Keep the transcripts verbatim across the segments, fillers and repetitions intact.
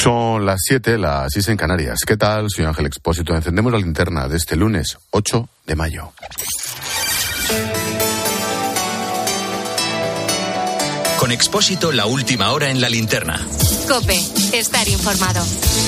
Son las siete, las seis en Canarias. ¿Qué tal? Soy Ángel Expósito. Encendemos la linterna de este lunes ocho de mayo. Con Expósito, la última hora en la linterna. COPE, estar informado.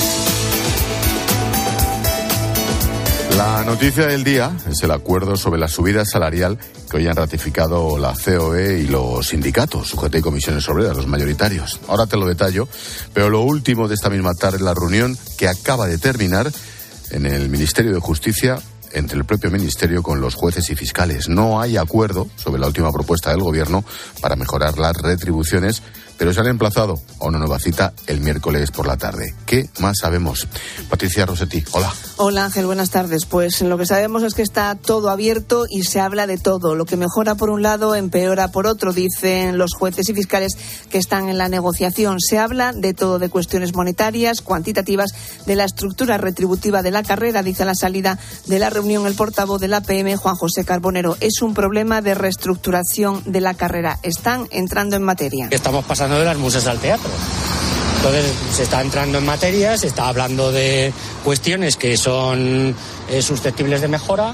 La noticia del día es el acuerdo sobre la subida salarial que hoy han ratificado la C O E y los sindicatos, U G T y comisiones obreras, los mayoritarios. Ahora te lo detallo, pero lo último de esta misma tarde, la reunión que acaba de terminar en el Ministerio de Justicia, entre el propio Ministerio con los jueces y fiscales. No hay acuerdo sobre la última propuesta del Gobierno para mejorar las retribuciones, pero se han emplazado a una nueva cita el miércoles por la tarde. ¿Qué más sabemos? Patricia Rossetti, hola. Hola Ángel, buenas tardes. Pues lo que sabemos es que está todo abierto y se habla de todo. Lo que mejora por un lado, empeora por otro, dicen los jueces y fiscales que están en la negociación. Se habla de todo, de cuestiones monetarias, cuantitativas, de la estructura retributiva de la carrera, dice a la salida de la reunión el portavoz de la P M, Juan José Carbonero. Es un problema de reestructuración de la carrera. Están entrando en materia. Estamos pasando de las musas al teatro. Entonces se está entrando en materia, se está hablando de cuestiones que son eh, susceptibles de mejora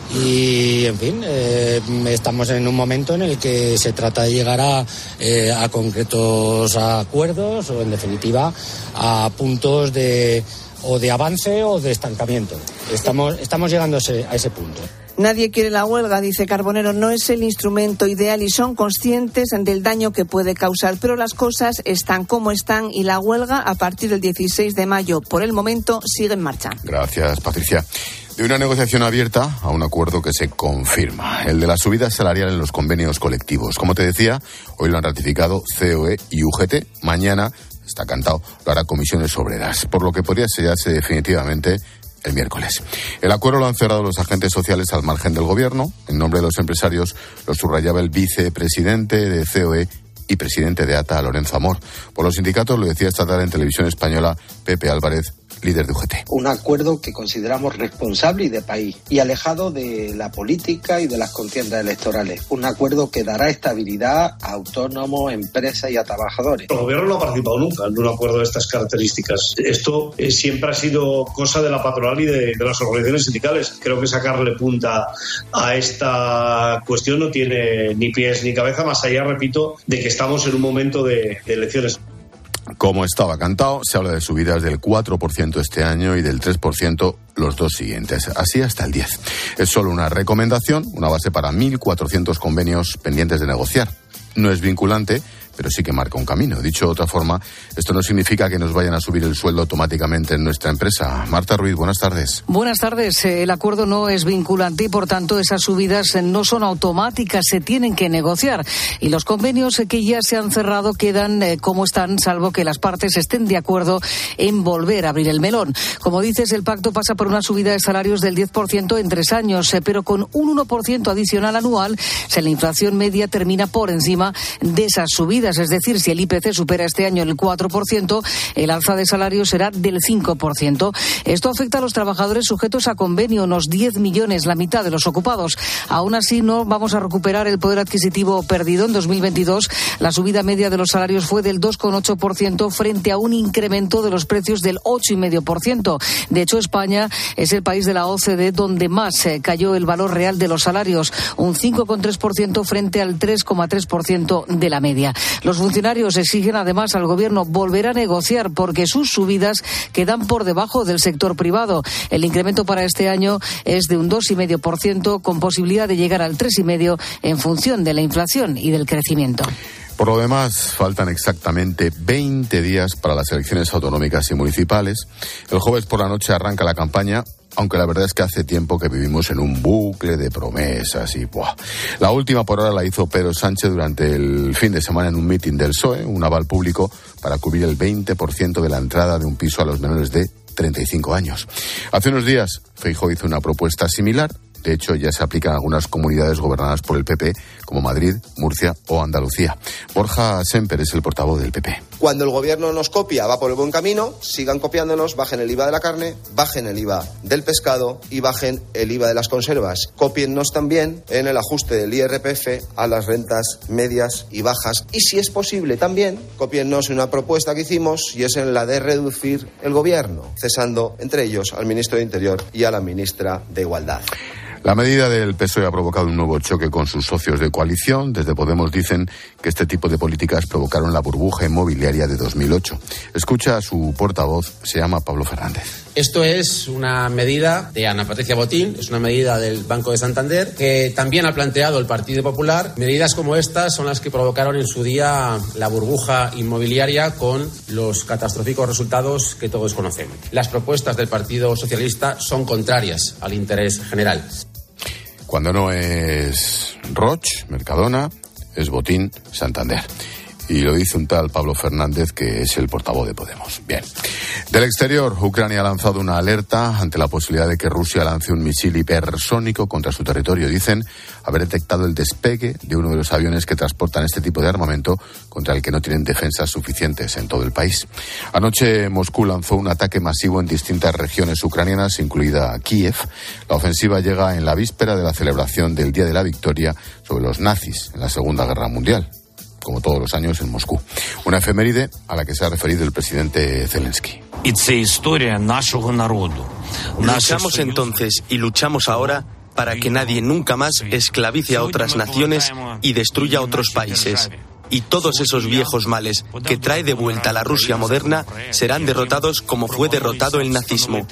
y, en fin, eh, estamos en un momento en el que se trata de llegar a, eh, a concretos acuerdos o, en definitiva, a puntos de o de avance o de estancamiento. Estamos, estamos llegando a ese, a ese punto. Nadie quiere la huelga, dice Carbonero, no es el instrumento ideal y son conscientes del daño que puede causar, pero las cosas están como están y la huelga a partir del dieciséis de mayo, por el momento, sigue en marcha. Gracias, Patricia. De una negociación abierta a un acuerdo que se confirma, el de la subida salarial en los convenios colectivos. Como te decía, hoy lo han ratificado C O E y U G T, mañana, está cantado, lo hará comisiones obreras, por lo que podría sellarse definitivamente el miércoles. El acuerdo lo han cerrado los agentes sociales al margen del gobierno. En nombre de los empresarios lo subrayaba el vicepresidente de C O E y presidente de A T A, Lorenzo Amor. Por los sindicatos lo decía esta tarde en Televisión Española Pepe Álvarez, líder de U G T. Un acuerdo que consideramos responsable y de país, y alejado de la política y de las contiendas electorales. Un acuerdo que dará estabilidad a autónomos, empresas y a trabajadores. El gobierno no ha participado nunca en un acuerdo de estas características. Esto eh, siempre ha sido cosa de la patronal y de, de las organizaciones sindicales. Creo que sacarle punta a esta cuestión no tiene ni pies ni cabeza, más allá, repito, de que estamos en un momento de, de elecciones. Como estaba cantado, se habla de subidas del cuatro por ciento este año y del tres por ciento los dos siguientes, así hasta el diez por ciento. Es solo una recomendación, una base para mil cuatrocientos convenios pendientes de negociar. No es vinculante, pero sí que marca un camino. Dicho de otra forma, esto no significa que nos vayan a subir el sueldo automáticamente en nuestra empresa. Marta Ruiz, buenas tardes. Buenas tardes. El acuerdo no es vinculante y, por tanto, esas subidas no son automáticas, se tienen que negociar. Y los convenios que ya se han cerrado quedan eh, como están, salvo que las partes estén de acuerdo en volver a abrir el melón. Como dices, el pacto pasa por una subida de salarios del diez por ciento en tres años, eh, pero con un uno por ciento adicional anual, si la inflación media termina por encima de esas subidas. Es decir, si el I P C supera este año el cuatro por ciento, el alza de salarios será del cinco por ciento. Esto afecta a los trabajadores sujetos a convenio, unos diez millones, la mitad de los ocupados. Aún así, no vamos a recuperar el poder adquisitivo perdido. En dos mil veintidós, la subida media de los salarios fue del dos coma ocho por ciento frente a un incremento de los precios del ocho coma cinco por ciento. De hecho, España es el país de la O C D donde más eh, cayó el valor real de los salarios, un cinco coma tres por ciento frente al tres coma tres por ciento de la media. Los funcionarios exigen además al gobierno volver a negociar porque sus subidas quedan por debajo del sector privado. El incremento para este año es de un dos coma cinco por ciento con posibilidad de llegar al tres coma cinco por ciento en función de la inflación y del crecimiento. Por lo demás, faltan exactamente veinte días para las elecciones autonómicas y municipales. El jueves por la noche arranca la campaña, aunque la verdad es que hace tiempo que vivimos en un bucle de promesas y ¡buah! La última por ahora la hizo Pedro Sánchez durante el fin de semana en un mitin del P S O E, un aval público para cubrir el veinte por ciento de la entrada de un piso a los menores de treinta y cinco años. Hace unos días, Feijóo hizo una propuesta similar. De hecho, ya se aplica en algunas comunidades gobernadas por el P P, como Madrid, Murcia o Andalucía. Borja Semper es el portavoz del P P. Cuando el gobierno nos copia, va por el buen camino, sigan copiándonos, bajen el I V A de la carne, bajen el I V A del pescado y bajen el I V A de las conservas. Cópiennos también en el ajuste del I R P F a las rentas medias y bajas. Y si es posible también, cópiennos en una propuesta que hicimos y es en la de reducir el gobierno, cesando entre ellos al ministro de Interior y a la ministra de Igualdad. La medida del P S O E ha provocado un nuevo choque con sus socios de coalición. Desde Podemos dicen que este tipo de políticas provocaron la burbuja inmobiliaria de dos mil ocho. Escucha a su portavoz, se llama Pablo Fernández. Esto es una medida de Ana Patricia Botín, es una medida del Banco de Santander, que también ha planteado el Partido Popular. Medidas como estas son las que provocaron en su día la burbuja inmobiliaria con los catastróficos resultados que todos conocemos. Las propuestas del Partido Socialista son contrarias al interés general. Cuando no es Roch, Mercadona, es Botín, Santander. Y lo dice un tal Pablo Fernández, que es el portavoz de Podemos. Bien. Del exterior, Ucrania ha lanzado una alerta ante la posibilidad de que Rusia lance un misil hipersónico contra su territorio. Dicen haber detectado el despegue de uno de los aviones que transportan este tipo de armamento, contra el que no tienen defensas suficientes en todo el país. Anoche Moscú lanzó un ataque masivo en distintas regiones ucranianas, incluida Kiev. La ofensiva llega en la víspera de la celebración del Día de la Victoria sobre los nazis en la Segunda Guerra Mundial, como todos los años en Moscú. Una efeméride a la que se ha referido el presidente Zelensky. Luchamos entonces y luchamos ahora para que nadie nunca más esclavice a otras naciones y destruya otros países. Y todos esos viejos males que trae de vuelta la Rusia moderna serán derrotados como fue derrotado el nazismo.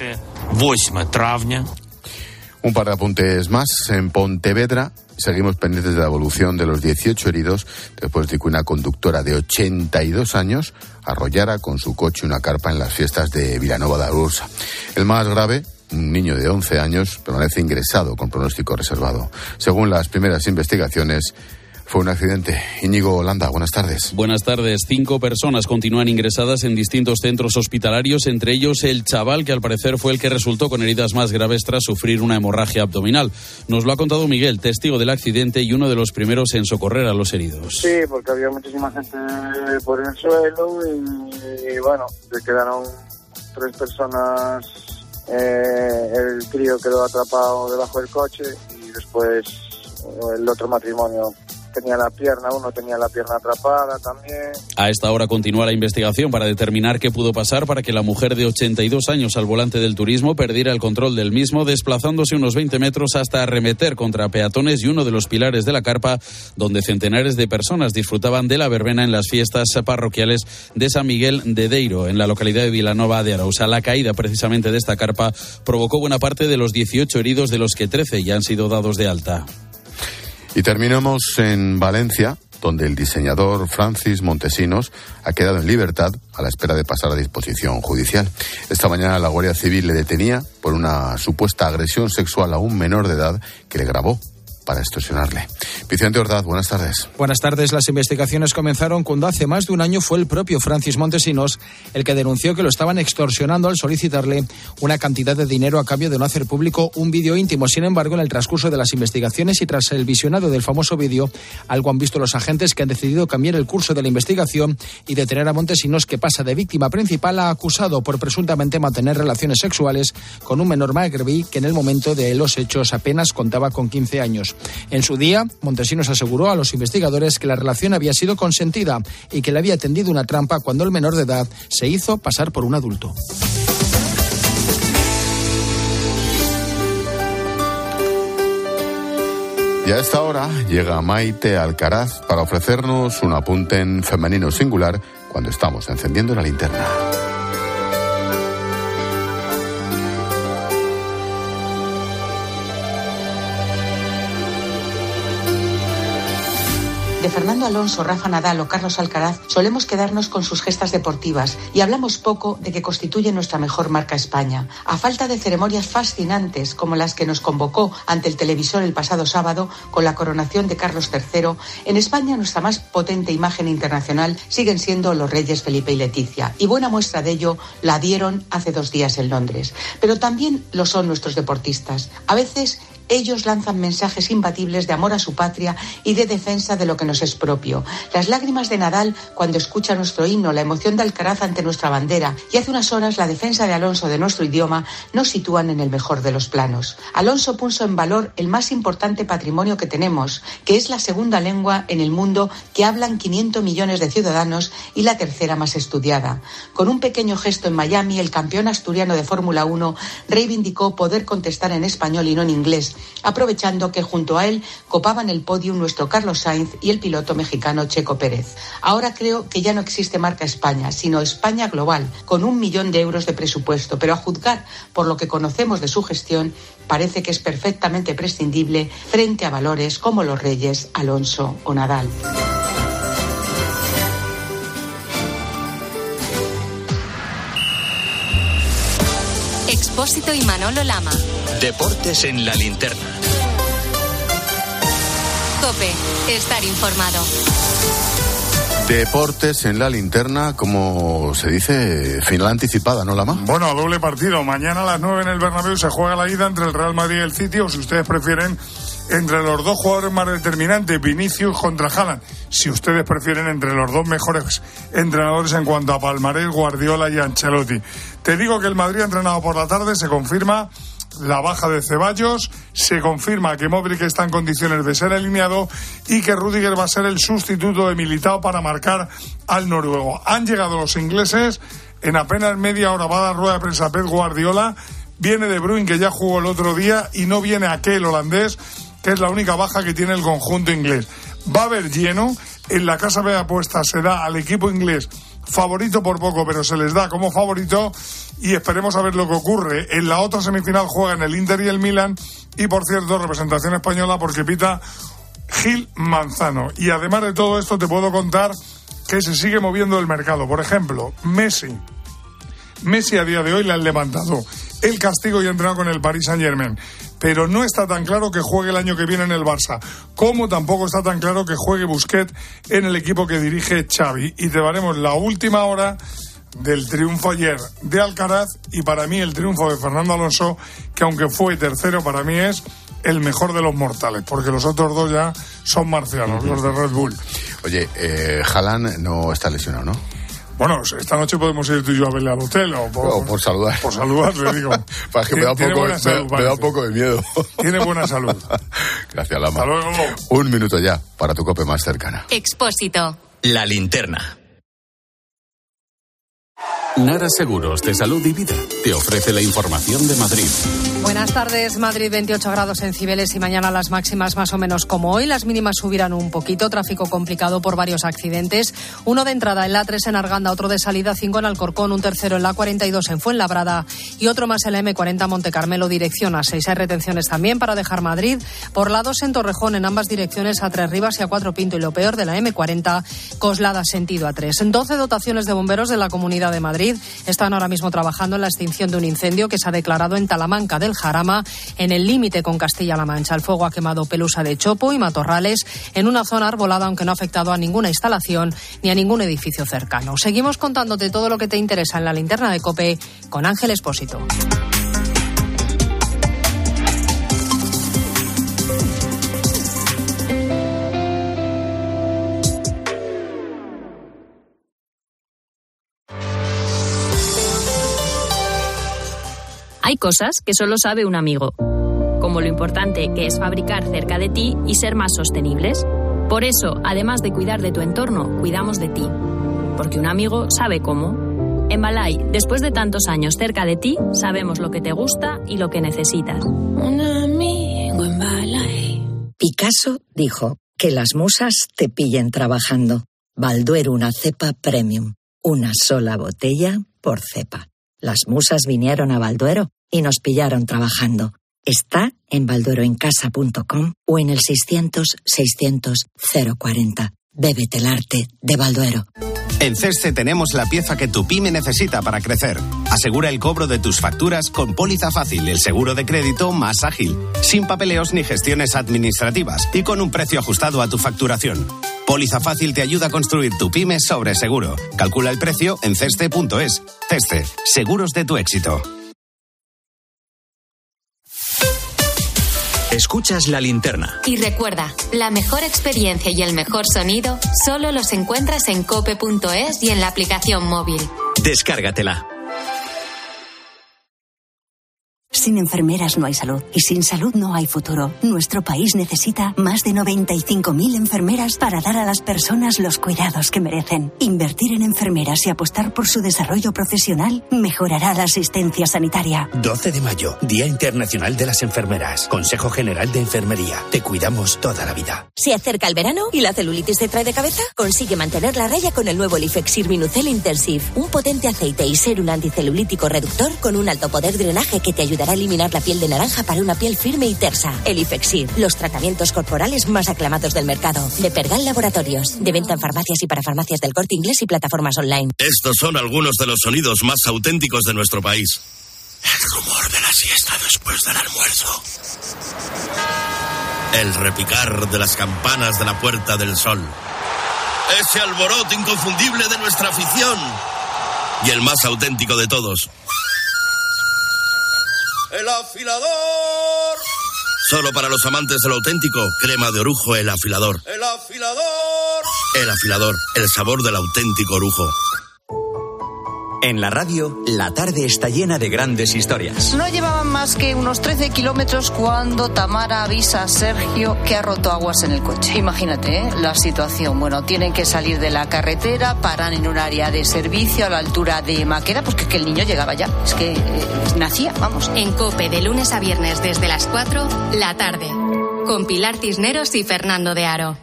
Un par de apuntes más. En Pontevedra seguimos pendientes de la evolución de los dieciocho heridos después de que una conductora de ochenta y dos años arrollara con su coche una carpa en las fiestas de Vilanova de Arousa. El más grave, un niño de once años, permanece ingresado con pronóstico reservado. Según las primeras investigaciones, fue un accidente. Íñigo Holanda, buenas tardes. Buenas tardes. Cinco personas continúan ingresadas en distintos centros hospitalarios, entre ellos el chaval que al parecer fue el que resultó con heridas más graves tras sufrir una hemorragia abdominal. Nos lo ha contado Miguel, testigo del accidente y uno de los primeros en socorrer a los heridos. Sí, porque había muchísima gente por el suelo y, y bueno, se quedaron tres personas. Eh, el crío quedó atrapado debajo del coche y después el otro matrimonio tenía la pierna, uno tenía la pierna atrapada también. A esta hora continúa la investigación para determinar qué pudo pasar para que la mujer de ochenta y dos años al volante del turismo perdiera el control del mismo, desplazándose unos veinte metros hasta arremeter contra peatones y uno de los pilares de la carpa, donde centenares de personas disfrutaban de la verbena en las fiestas parroquiales de San Miguel de Deiro, en la localidad de Vilanova de Arousa. La caída precisamente de esta carpa provocó buena parte de los dieciocho heridos, de los que trece ya han sido dados de alta. Y terminamos en Valencia, donde el diseñador Francis Montesinos ha quedado en libertad a la espera de pasar a disposición judicial. Esta mañana la Guardia Civil le detenía por una supuesta agresión sexual a un menor de edad que le grabó para extorsionarle. Vicente Ordaz, buenas tardes. Buenas tardes. Las investigaciones comenzaron cuando hace más de un año fue el propio Francis Montesinos el que denunció que lo estaban extorsionando al solicitarle una cantidad de dinero a cambio de no hacer público un vídeo íntimo. Sin embargo, en el transcurso de las investigaciones y tras el visionado del famoso vídeo, algo han visto los agentes que han decidido cambiar el curso de la investigación y detener a Montesinos, que pasa de víctima principal a acusado por presuntamente mantener relaciones sexuales con un menor magrebí que en el momento de los hechos apenas contaba con quince años. En su día, Montesinos aseguró a los investigadores que la relación había sido consentida y que le había tendido una trampa cuando el menor de edad se hizo pasar por un adulto. Y a esta hora llega Maite Alcaraz para ofrecernos un apunte en femenino singular cuando estamos encendiendo la linterna. De Fernando Alonso, Rafa Nadal o Carlos Alcaraz solemos quedarnos con sus gestas deportivas y hablamos poco de que constituye nuestra mejor marca España. A falta de ceremonias fascinantes como las que nos convocó ante el televisor el pasado sábado con la coronación de Carlos tercero, en España nuestra más potente imagen internacional siguen siendo los reyes Felipe y Leticia, y buena muestra de ello la dieron hace dos días en Londres. Pero también lo son nuestros deportistas. A veces Ellos lanzan mensajes imbatibles de amor a su patria y de defensa de lo que nos es propio. Las lágrimas de Nadal cuando escucha nuestro himno, la emoción de Alcaraz ante nuestra bandera y hace unas horas la defensa de Alonso de nuestro idioma nos sitúan en el mejor de los planos. Alonso puso en valor el más importante patrimonio que tenemos, que es la segunda lengua en el mundo que hablan quinientos millones de ciudadanos y la tercera más estudiada. Con un pequeño gesto en Miami, el campeón asturiano de Fórmula uno reivindicó poder contestar en español y no en inglés, aprovechando que junto a él copaban el podio nuestro Carlos Sainz y el piloto mexicano Checo Pérez. Ahora creo que ya no existe marca España, sino España global, con un millón de euros de presupuesto, pero a juzgar por lo que conocemos de su gestión, parece que es perfectamente prescindible frente a valores como los Reyes, Alonso o Nadal. Expósito y Manolo Lama. Deportes en la linterna. COPE, estar informado. Deportes en la linterna, como se dice, final anticipada, ¿no, Lama? Bueno, doble partido. Mañana a las nueve en el Bernabéu se juega la ida entre el Real Madrid y el City, o si ustedes prefieren, entre los dos jugadores más determinantes, Vinicius contra Haaland. Si ustedes prefieren, entre los dos mejores entrenadores en cuanto a palmarés, Guardiola y Ancelotti. Te digo que el Madrid ha entrenado por la tarde, se confirma la baja de Ceballos, se confirma que Modric está en condiciones de ser alineado y que Rüdiger va a ser el sustituto de Militao para marcar al noruego. Han llegado los ingleses, en apenas media hora va a dar rueda de prensa Pep Guardiola, viene De Bruyne, que ya jugó el otro día, y no viene aquel holandés, que es la única baja que tiene el conjunto inglés. Va a haber lleno, en la casa de apuestas se da al equipo inglés favorito por poco, pero se les da como favorito, y esperemos a ver lo que ocurre. En la otra semifinal juegan el Inter y el Milan, y por cierto, representación española porque pita Gil Manzano. Y además de todo esto te puedo contar que se sigue moviendo el mercado. Por ejemplo, Messi. Messi a día de hoy le han levantado el castigo y ha entrenado con el Paris Saint-Germain. Pero no está tan claro que juegue el año que viene en el Barça, como tampoco está tan claro que juegue Busquets en el equipo que dirige Xavi. Y te daremos la última hora del triunfo ayer de Alcaraz y para mí el triunfo de Fernando Alonso, que aunque fue tercero, para mí es el mejor de los mortales, porque los otros dos ya son marcianos, uh-huh. los de Red Bull. Oye, eh, Haaland no está lesionado, ¿no? Bueno, esta noche podemos ir tú y yo a verle al hotel o por, o por saludar. Por saludar, le digo. Para que me da, poco, salud, me, me da un poco de miedo. Tiene buena salud. Gracias, Lama. Hasta luego. Un minuto ya para tu COPE más cercana. Expósito. La linterna. Nara Seguros de Salud y Vida te ofrece la información de Madrid. Buenas tardes. Madrid, veintiocho grados en Cibeles y mañana las máximas más o menos como hoy. Las mínimas subirán un poquito. Tráfico complicado por varios accidentes. Uno de entrada en la A tres en Arganda, otro de salida, cinco en Alcorcón, un tercero en la cuarenta y dos en Fuenlabrada y otro más en la eme cuarenta Monte Carmelo, dirección A seis. Hay retenciones también para dejar Madrid por la dos en Torrejón, en ambas direcciones, a Tres Rivas y a Cuatro Pinto, y lo peor de la eme cuarenta, Coslada sentido A tres. doce dotaciones de bomberos de la Comunidad de Madrid están ahora mismo trabajando en la extinción de un incendio que se ha declarado en Talamanca del Jarama, en el límite con Castilla-La Mancha. El fuego ha quemado Pelusa de Chopo y matorrales en una zona arbolada, aunque no ha afectado a ninguna instalación ni a ningún edificio cercano. Seguimos contándote todo lo que te interesa en la linterna de COPE con Ángel Expósito. Hay cosas que solo sabe un amigo, como lo importante que es fabricar cerca de ti y ser más sostenibles. Por eso, además de cuidar de tu entorno, cuidamos de ti. Porque un amigo sabe cómo. En Balay, después de tantos años cerca de ti, sabemos lo que te gusta y lo que necesitas. Un amigo en Balay. Picasso dijo que las musas te pillen trabajando. Balduero, una cepa premium. Una sola botella por cepa. Las musas vinieron a Balduero y nos pillaron trabajando. Está en baldueroencasa punto com o en el seiscientos, seiscientos, cero cuarenta. Bébete el arte de Balduero. En Cesce tenemos la pieza que tu pyme necesita para crecer. Asegura el cobro de tus facturas con Póliza Fácil, el seguro de crédito más ágil, sin papeleos ni gestiones administrativas y con un precio ajustado a tu facturación. Póliza Fácil te ayuda a construir tu pyme sobre seguro. Calcula el precio en cesce punto es. Cesce, seguros de tu éxito. Escuchas La Linterna. Y recuerda, la mejor experiencia y el mejor sonido solo los encuentras en cope punto es y en la aplicación móvil. Descárgatela. Sin enfermeras no hay salud y sin salud no hay futuro. Nuestro país necesita más de noventa y cinco mil enfermeras para dar a las personas los cuidados que merecen. Invertir en enfermeras y apostar por su desarrollo profesional mejorará la asistencia sanitaria. doce de mayo, Día Internacional de las Enfermeras. Consejo General de Enfermería. Te cuidamos toda la vida. Se acerca el verano y la celulitis te trae de cabeza. Consigue mantener la raya con el nuevo Lifexir Minucel Intensive. Un potente aceite y serum anticelulítico reductor con un alto poder drenaje que te ayudará a eliminar la piel de naranja para una piel firme y tersa. El Ifexir, los tratamientos corporales más aclamados del mercado. De Pergal Laboratorios. De venta en farmacias y para farmacias del Corte Inglés y plataformas online. Estos son algunos de los sonidos más auténticos de nuestro país. El rumor de la siesta después del almuerzo. El repicar de las campanas de la Puerta del Sol. Ese alboroto inconfundible de nuestra afición. Y el más auténtico de todos. ¡El afilador! Solo para los amantes del auténtico, crema de orujo El Afilador. ¡El afilador! El Afilador, el sabor del auténtico orujo. En la radio, la tarde está llena de grandes historias. No llevaban más que unos trece kilómetros cuando Tamara avisa a Sergio que ha roto aguas en el coche. Imagínate, ¿eh? La situación. Bueno, tienen que salir de la carretera, paran en un área de servicio a la altura de Maqueda, pues que, que el niño llegaba ya. Es que eh, nacía, vamos. En COPE, de lunes a viernes desde las cuatro, la tarde. Con Pilar Cisneros y Fernando de Aro.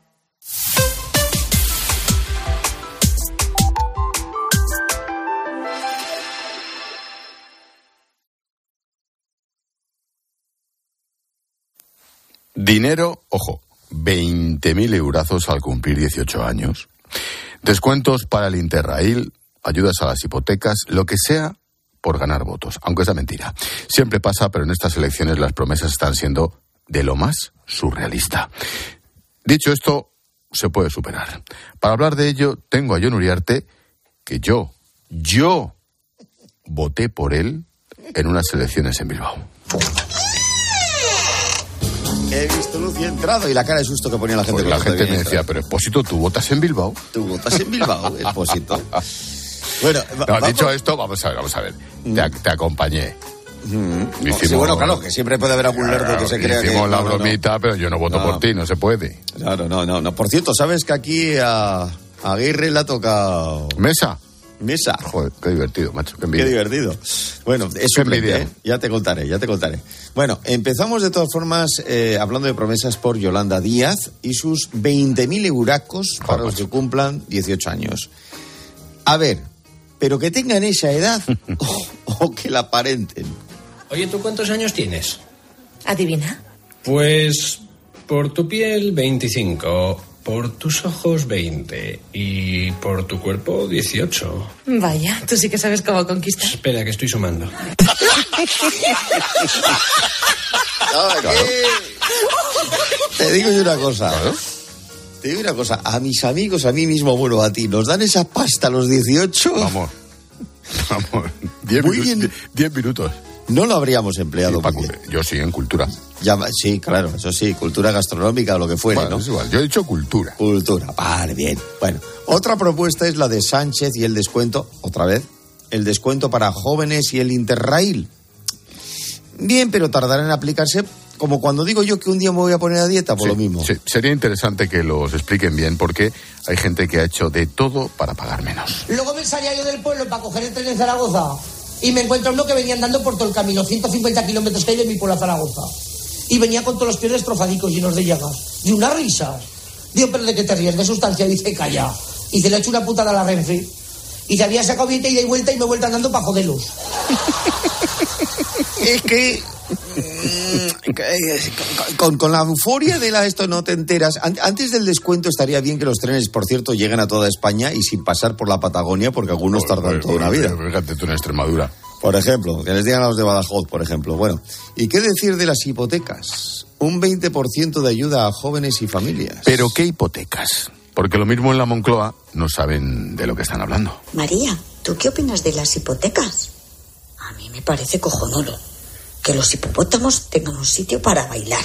Dinero, ojo, veinte mil eurazos al cumplir dieciocho años. Descuentos para el Interrail, ayudas a las hipotecas, lo que sea por ganar votos, aunque sea mentira. Siempre pasa, pero en estas elecciones las promesas están siendo de lo más surrealista. Dicho esto, se puede superar. Para hablar de ello, tengo a Jon Uriarte, que yo, yo voté por él en unas elecciones en Bilbao. He visto luz y he entrado y la cara de susto que ponía la gente. Pues la gente me decía, pero Expósito, ¿tú votas en Bilbao? ¿Tú votas en Bilbao, Expósito? Bueno, no, vamos... dicho esto, vamos a ver, vamos a ver. Te, te acompañé. Mm. Hicimos, sí, bueno, claro, que siempre puede haber algún lerdo que se crea que... Hicimos la no, bromita, no, no. Pero yo no voto no. por ti, no se puede. Claro, no, no, no. Por cierto, ¿sabes que aquí a, a Aguirre le ha tocado... ¿Mesa? Mesa. Joder, qué divertido, macho, qué envidia. Qué divertido. Bueno, es suplente, ¿eh? Ya te contaré, ya te contaré. Bueno, empezamos de todas formas eh, hablando de promesas por Yolanda Díaz y sus veinte mil euracos para Joder, los que cumplan dieciocho años. A ver, pero que tengan esa edad o, o que la aparenten. Oye, ¿tú cuántos años tienes? ¿Adivina? Pues por tu piel veinticinco, por tus ojos veinte y por tu cuerpo dieciocho. Vaya, tú sí que sabes cómo conquistar. Espera, que estoy sumando. No, claro. Te digo yo una cosa, ¿no? Te digo una cosa, a mis amigos, a mí mismo, bueno, a ti, ¿nos dan esa pasta a los dieciocho? Vamos, vamos, diez minutos, diez minutos. No lo habríamos empleado. Sí, Paco, yo sí, en cultura. Ya, sí, claro, eso sí, cultura gastronómica o lo que fuere, bueno, ¿no? Es igual, yo he dicho cultura. Cultura, vale, bien. Bueno, otra propuesta es la de Sánchez y el descuento, otra vez, el descuento para jóvenes y el Interrail. Bien, pero tardará en aplicarse, como cuando digo yo que un día me voy a poner a dieta, por sí, lo mismo. Sí, sería interesante que los expliquen bien, porque hay gente que ha hecho de todo para pagar menos. Luego me salía yo del pueblo para coger el tren en Zaragoza y me encuentro uno que venía andando por todo el camino, ciento cincuenta kilómetros que hay de mi pueblo a Zaragoza. Y venía con todos los pies destrozadicos, llenos de llagas. Y unas risas. Digo, ¿pero de qué te ríes? De sustancia. Dice, calla. Y se le ha hecho una putada a la Renfe. Y se había sacado billete ida y vuelta y me he vuelto andando para joderlos. Es que... Con, con la euforia de la esto no te enteras. Antes del descuento estaría bien que los trenes, por cierto, lleguen a toda España y sin pasar por la Patagonia, porque algunos por, tardan por, toda por, una vida. Fíjate tú en Extremadura. Por ejemplo, que les digan a los de Badajoz, por ejemplo. Bueno, ¿y qué decir de las hipotecas? Un veinte por ciento de ayuda a jóvenes y familias. ¿Pero qué hipotecas? Porque lo mismo en la Moncloa no saben de lo que están hablando. María, ¿tú qué opinas de las hipotecas? A mí me parece cojonudo. que los hipopótamos tengan un sitio para bailar.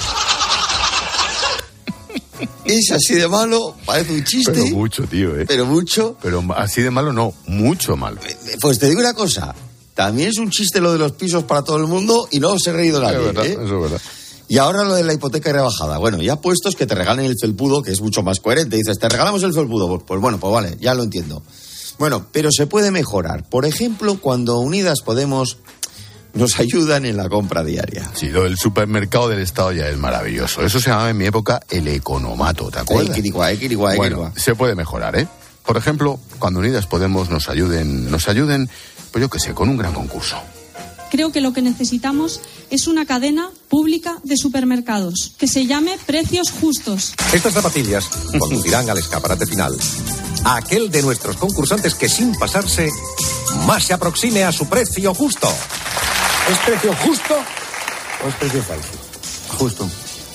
Es así de malo, parece un chiste. Pero mucho, tío, ¿eh? Pero mucho. Pero así de malo no, mucho malo. Pues te digo una cosa, también es un chiste lo de los pisos para todo el mundo y no se ha reído nadie. Es verdad, ¿eh? eso es verdad. Y ahora lo de la hipoteca rebajada. Bueno, ya puestos que te regalen el felpudo, que es mucho más coherente. Dices, te regalamos el felpudo. Pues, pues bueno, pues vale, ya lo entiendo. Bueno, pero se puede mejorar. Por ejemplo, cuando Unidas Podemos nos ayudan en la compra diaria. Sí, lo del supermercado del Estado ya es maravilloso. Eso se llamaba en mi época el economato, ¿te acuerdas? Eh, quiriguá, eh, quiriguá, eh, bueno, quiriguá. se puede mejorar, ¿eh? Por ejemplo, cuando Unidas Podemos nos ayuden, nos ayuden, pues yo qué sé, con un gran concurso. Creo que lo que necesitamos es una cadena pública de supermercados que se llame Precios Justos. Estas zapatillas conducirán al escaparate final a aquel de nuestros concursantes que sin pasarse más se aproxime a su precio justo. ¿Es precio justo o es precio falso? Justo.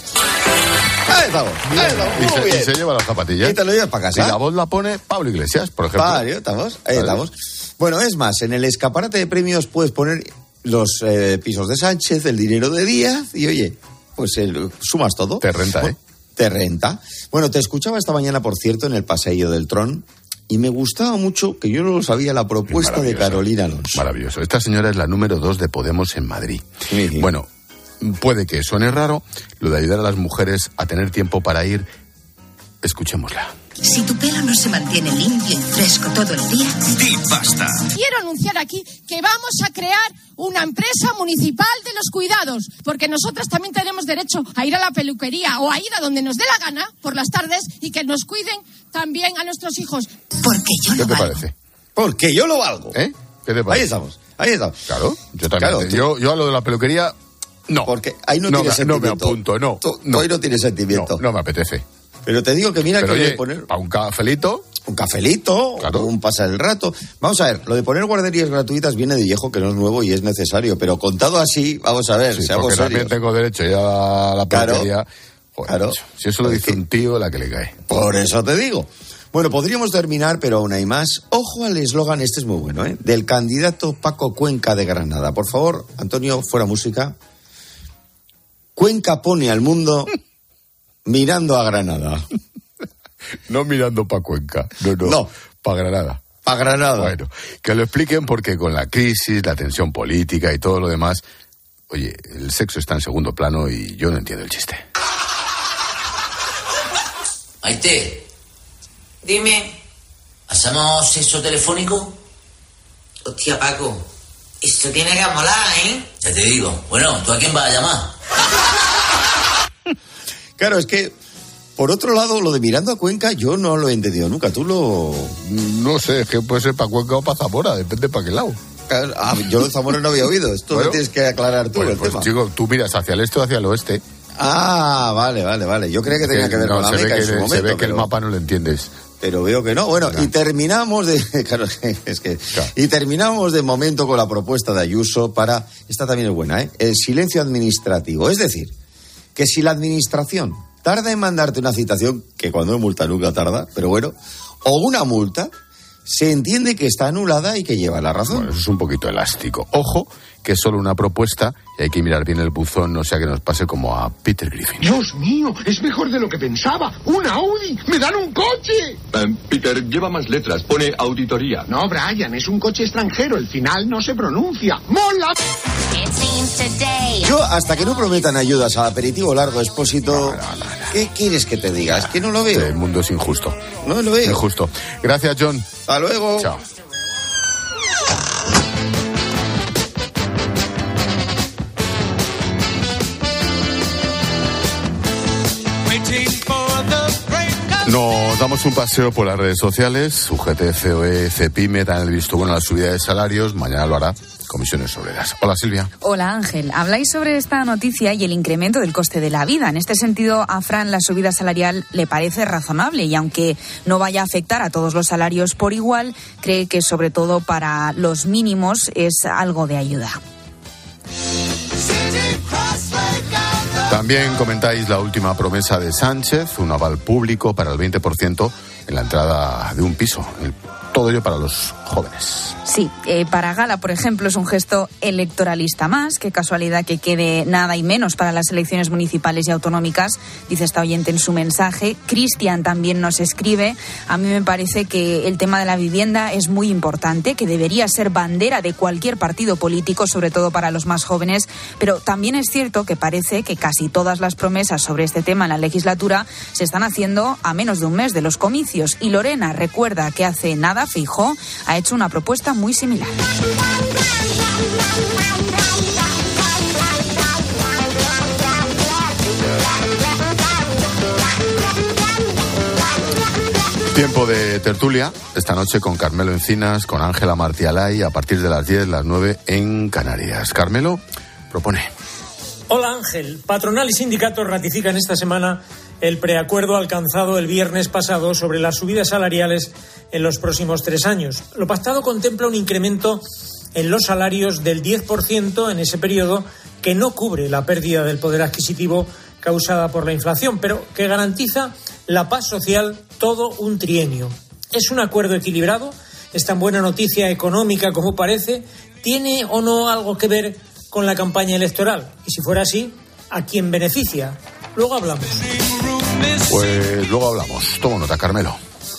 Ahí estamos, ahí estamos, Y muy se, bien. y se lleva las zapatillas. Y te lo llevas para casa. Y la voz la pone Pablo Iglesias, por ejemplo. Vale, estamos, ahí estamos. Bueno, es más, en el escaparate de premios puedes poner los eh, pisos de Sánchez, el dinero de Díaz y, oye, pues el, sumas todo. Te renta, bueno, ¿eh? Te renta. Bueno, te escuchaba esta mañana, por cierto, en el Paseo del Tron y me gustaba mucho, que yo no lo sabía, la propuesta de Carolina Alonso. Maravilloso. Esta señora es la número dos de Podemos en Madrid. Sí. Bueno, puede que suene raro lo de ayudar a las mujeres a tener tiempo para ir. Escuchémosla. Si tu pelo no se mantiene limpio y fresco todo el día... ¡Di basta! Quiero anunciar aquí que vamos a crear una empresa municipal de los cuidados, porque nosotras también tenemos derecho a ir a la peluquería o a ir a donde nos dé la gana por las tardes y que nos cuiden también a nuestros hijos. Porque yo ¿Qué lo te valgo. parece? Porque yo lo valgo. ¿Eh? ¿Qué te parece? Ahí estamos, ahí estamos. Claro, yo también. Claro, tú- yo, yo a lo de la peluquería, no. Porque ahí no, No tienes me- no me sentimiento. apunto, no, Tú, no. Hoy no tienes sentimiento. No, no me apetece. Pero te digo que mira Pero que oye, de poner a un cafelito. un cafelito, Claro. un pasar el rato. Vamos a ver, lo de poner guarderías gratuitas viene de viejo, que no es nuevo y es necesario. Pero contado así, vamos a ver, Sí, seamos porque también serios. tengo derecho ya a la Claro. peluquería. Joder, Claro. macho, si eso lo dice un tío, la que le cae. Por eso te digo. Bueno, podríamos terminar, pero aún hay más. Ojo al eslogan, este es muy bueno, ¿eh? Del candidato Paco Cuenca de Granada. Por favor, Antonio, fuera música. Cuenca pone al mundo mirando a Granada. No mirando pa' Cuenca. No, no. No. Pa' Granada. Pa' Granada. Bueno, que lo expliquen porque con la crisis, la tensión política y todo lo demás, oye, el sexo está en segundo plano y yo no entiendo el chiste. Maite. Dime. ¿Hacemos sexo telefónico? Hostia, Paco. Esto tiene que molar, ¿eh? Ya te digo. Bueno, ¿tú a quién vas a llamar? Claro, es que, por otro lado, lo de mirando a Cuenca yo no lo he entendido nunca. Tú lo... No sé, es que puede ser pa' Cuenca o pa' Zamora, depende pa' qué lado. Ah, yo de Zamora no había oído. Esto Bueno, lo tienes que aclarar tú, Bueno, el pues tema. chico, tú miras hacia el este o hacia el oeste. Ah, vale, vale, vale. Yo creía que tenía que ver no, con la se ve Meca que, en su se momento. ve que pero, el mapa no lo entiendes. pero veo que no. Bueno, y terminamos de... Claro, es que... Claro. Y terminamos de momento con la propuesta de Ayuso para... Esta también es buena, ¿eh? El silencio administrativo. Es decir, que si la administración tarda en mandarte una citación, que cuando es multa nunca tarda, pero bueno, o una multa, se entiende que está anulada y que lleva la razón. Bueno, eso es un poquito elástico. Ojo, que es solo una propuesta y hay que mirar bien el buzón, no sea que nos pase como a Peter Griffin. Dios mío, es mejor de lo que pensaba. ¡Un Audi! ¡Me dan un coche! Eh, Peter, lleva más letras. Pone auditoría. No, Brian, es un coche extranjero. El final no se pronuncia. ¡Mola! Yo, hasta que no prometan ayudas al aperitivo largo expósito, ¿qué quieres que te diga? Es que no lo veo. El mundo es injusto. No lo veo. Injusto. Gracias, John. Hasta luego. Chao. Nos damos un paseo por las redes sociales. U G T, C O E, Cepime dan el visto bueno a la subida de salarios. Mañana lo hará Comisiones Obreras. Hola, Silvia. Hola, Ángel. Habláis sobre esta noticia y el incremento del coste de la vida. En este sentido, a Fran la subida salarial le parece razonable y aunque no vaya a afectar a todos los salarios por igual, cree que sobre todo para los mínimos es algo de ayuda. También comentáis la última promesa de Sánchez, un aval público para el veinte por ciento en la entrada de un piso. El- todo ello para los jóvenes. Sí, eh, para Gala, por ejemplo, es un gesto electoralista más. Qué casualidad que quede nada y menos para las elecciones municipales y autonómicas, dice esta oyente en su mensaje. Cristian también nos escribe: a mí me parece que el tema de la vivienda es muy importante, que debería ser bandera de cualquier partido político, sobre todo para los más jóvenes, pero también es cierto que parece que casi todas las promesas sobre este tema en la legislatura se están haciendo a menos de un mes de los comicios. Y Lorena recuerda que hace nada Feijóo ha hecho una propuesta muy similar. Tiempo de tertulia esta noche con Carmelo Encinas, con Ángela Martialay, a partir de las diez, las nueve en Canarias. Carmelo propone. Hola Ángel, patronal y sindicatos ratifican esta semana el preacuerdo alcanzado el viernes pasado sobre las subidas salariales en los próximos tres años. Lo pactado contempla un incremento en los salarios del diez por ciento en ese periodo, que no cubre la pérdida del poder adquisitivo causada por la inflación, pero que garantiza la paz social todo un trienio. ¿Es un acuerdo equilibrado? ¿Es tan buena noticia económica como parece? ¿Tiene o no algo que ver con la campaña electoral? Y si fuera así, ¿a quién beneficia? Luego hablamos. Pues luego hablamos. Toma nota, Carmelo.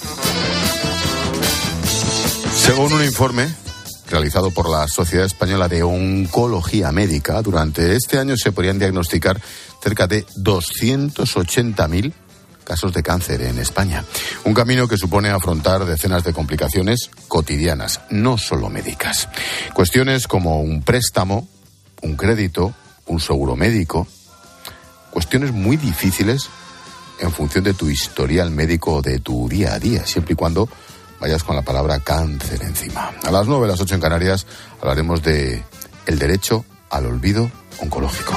Según un informe realizado por la Sociedad Española de Oncología Médica, durante este año se podrían diagnosticar cerca de doscientos ochenta mil casos de cáncer en España. Un camino que supone afrontar decenas de complicaciones cotidianas, no solo médicas. Cuestiones como un préstamo, un crédito, un seguro médico. Cuestiones muy difíciles en función de tu historial médico o de tu día a día, siempre y cuando vayas con la palabra cáncer encima. A las nueve, las ocho en Canarias, hablaremos de el derecho al olvido oncológico.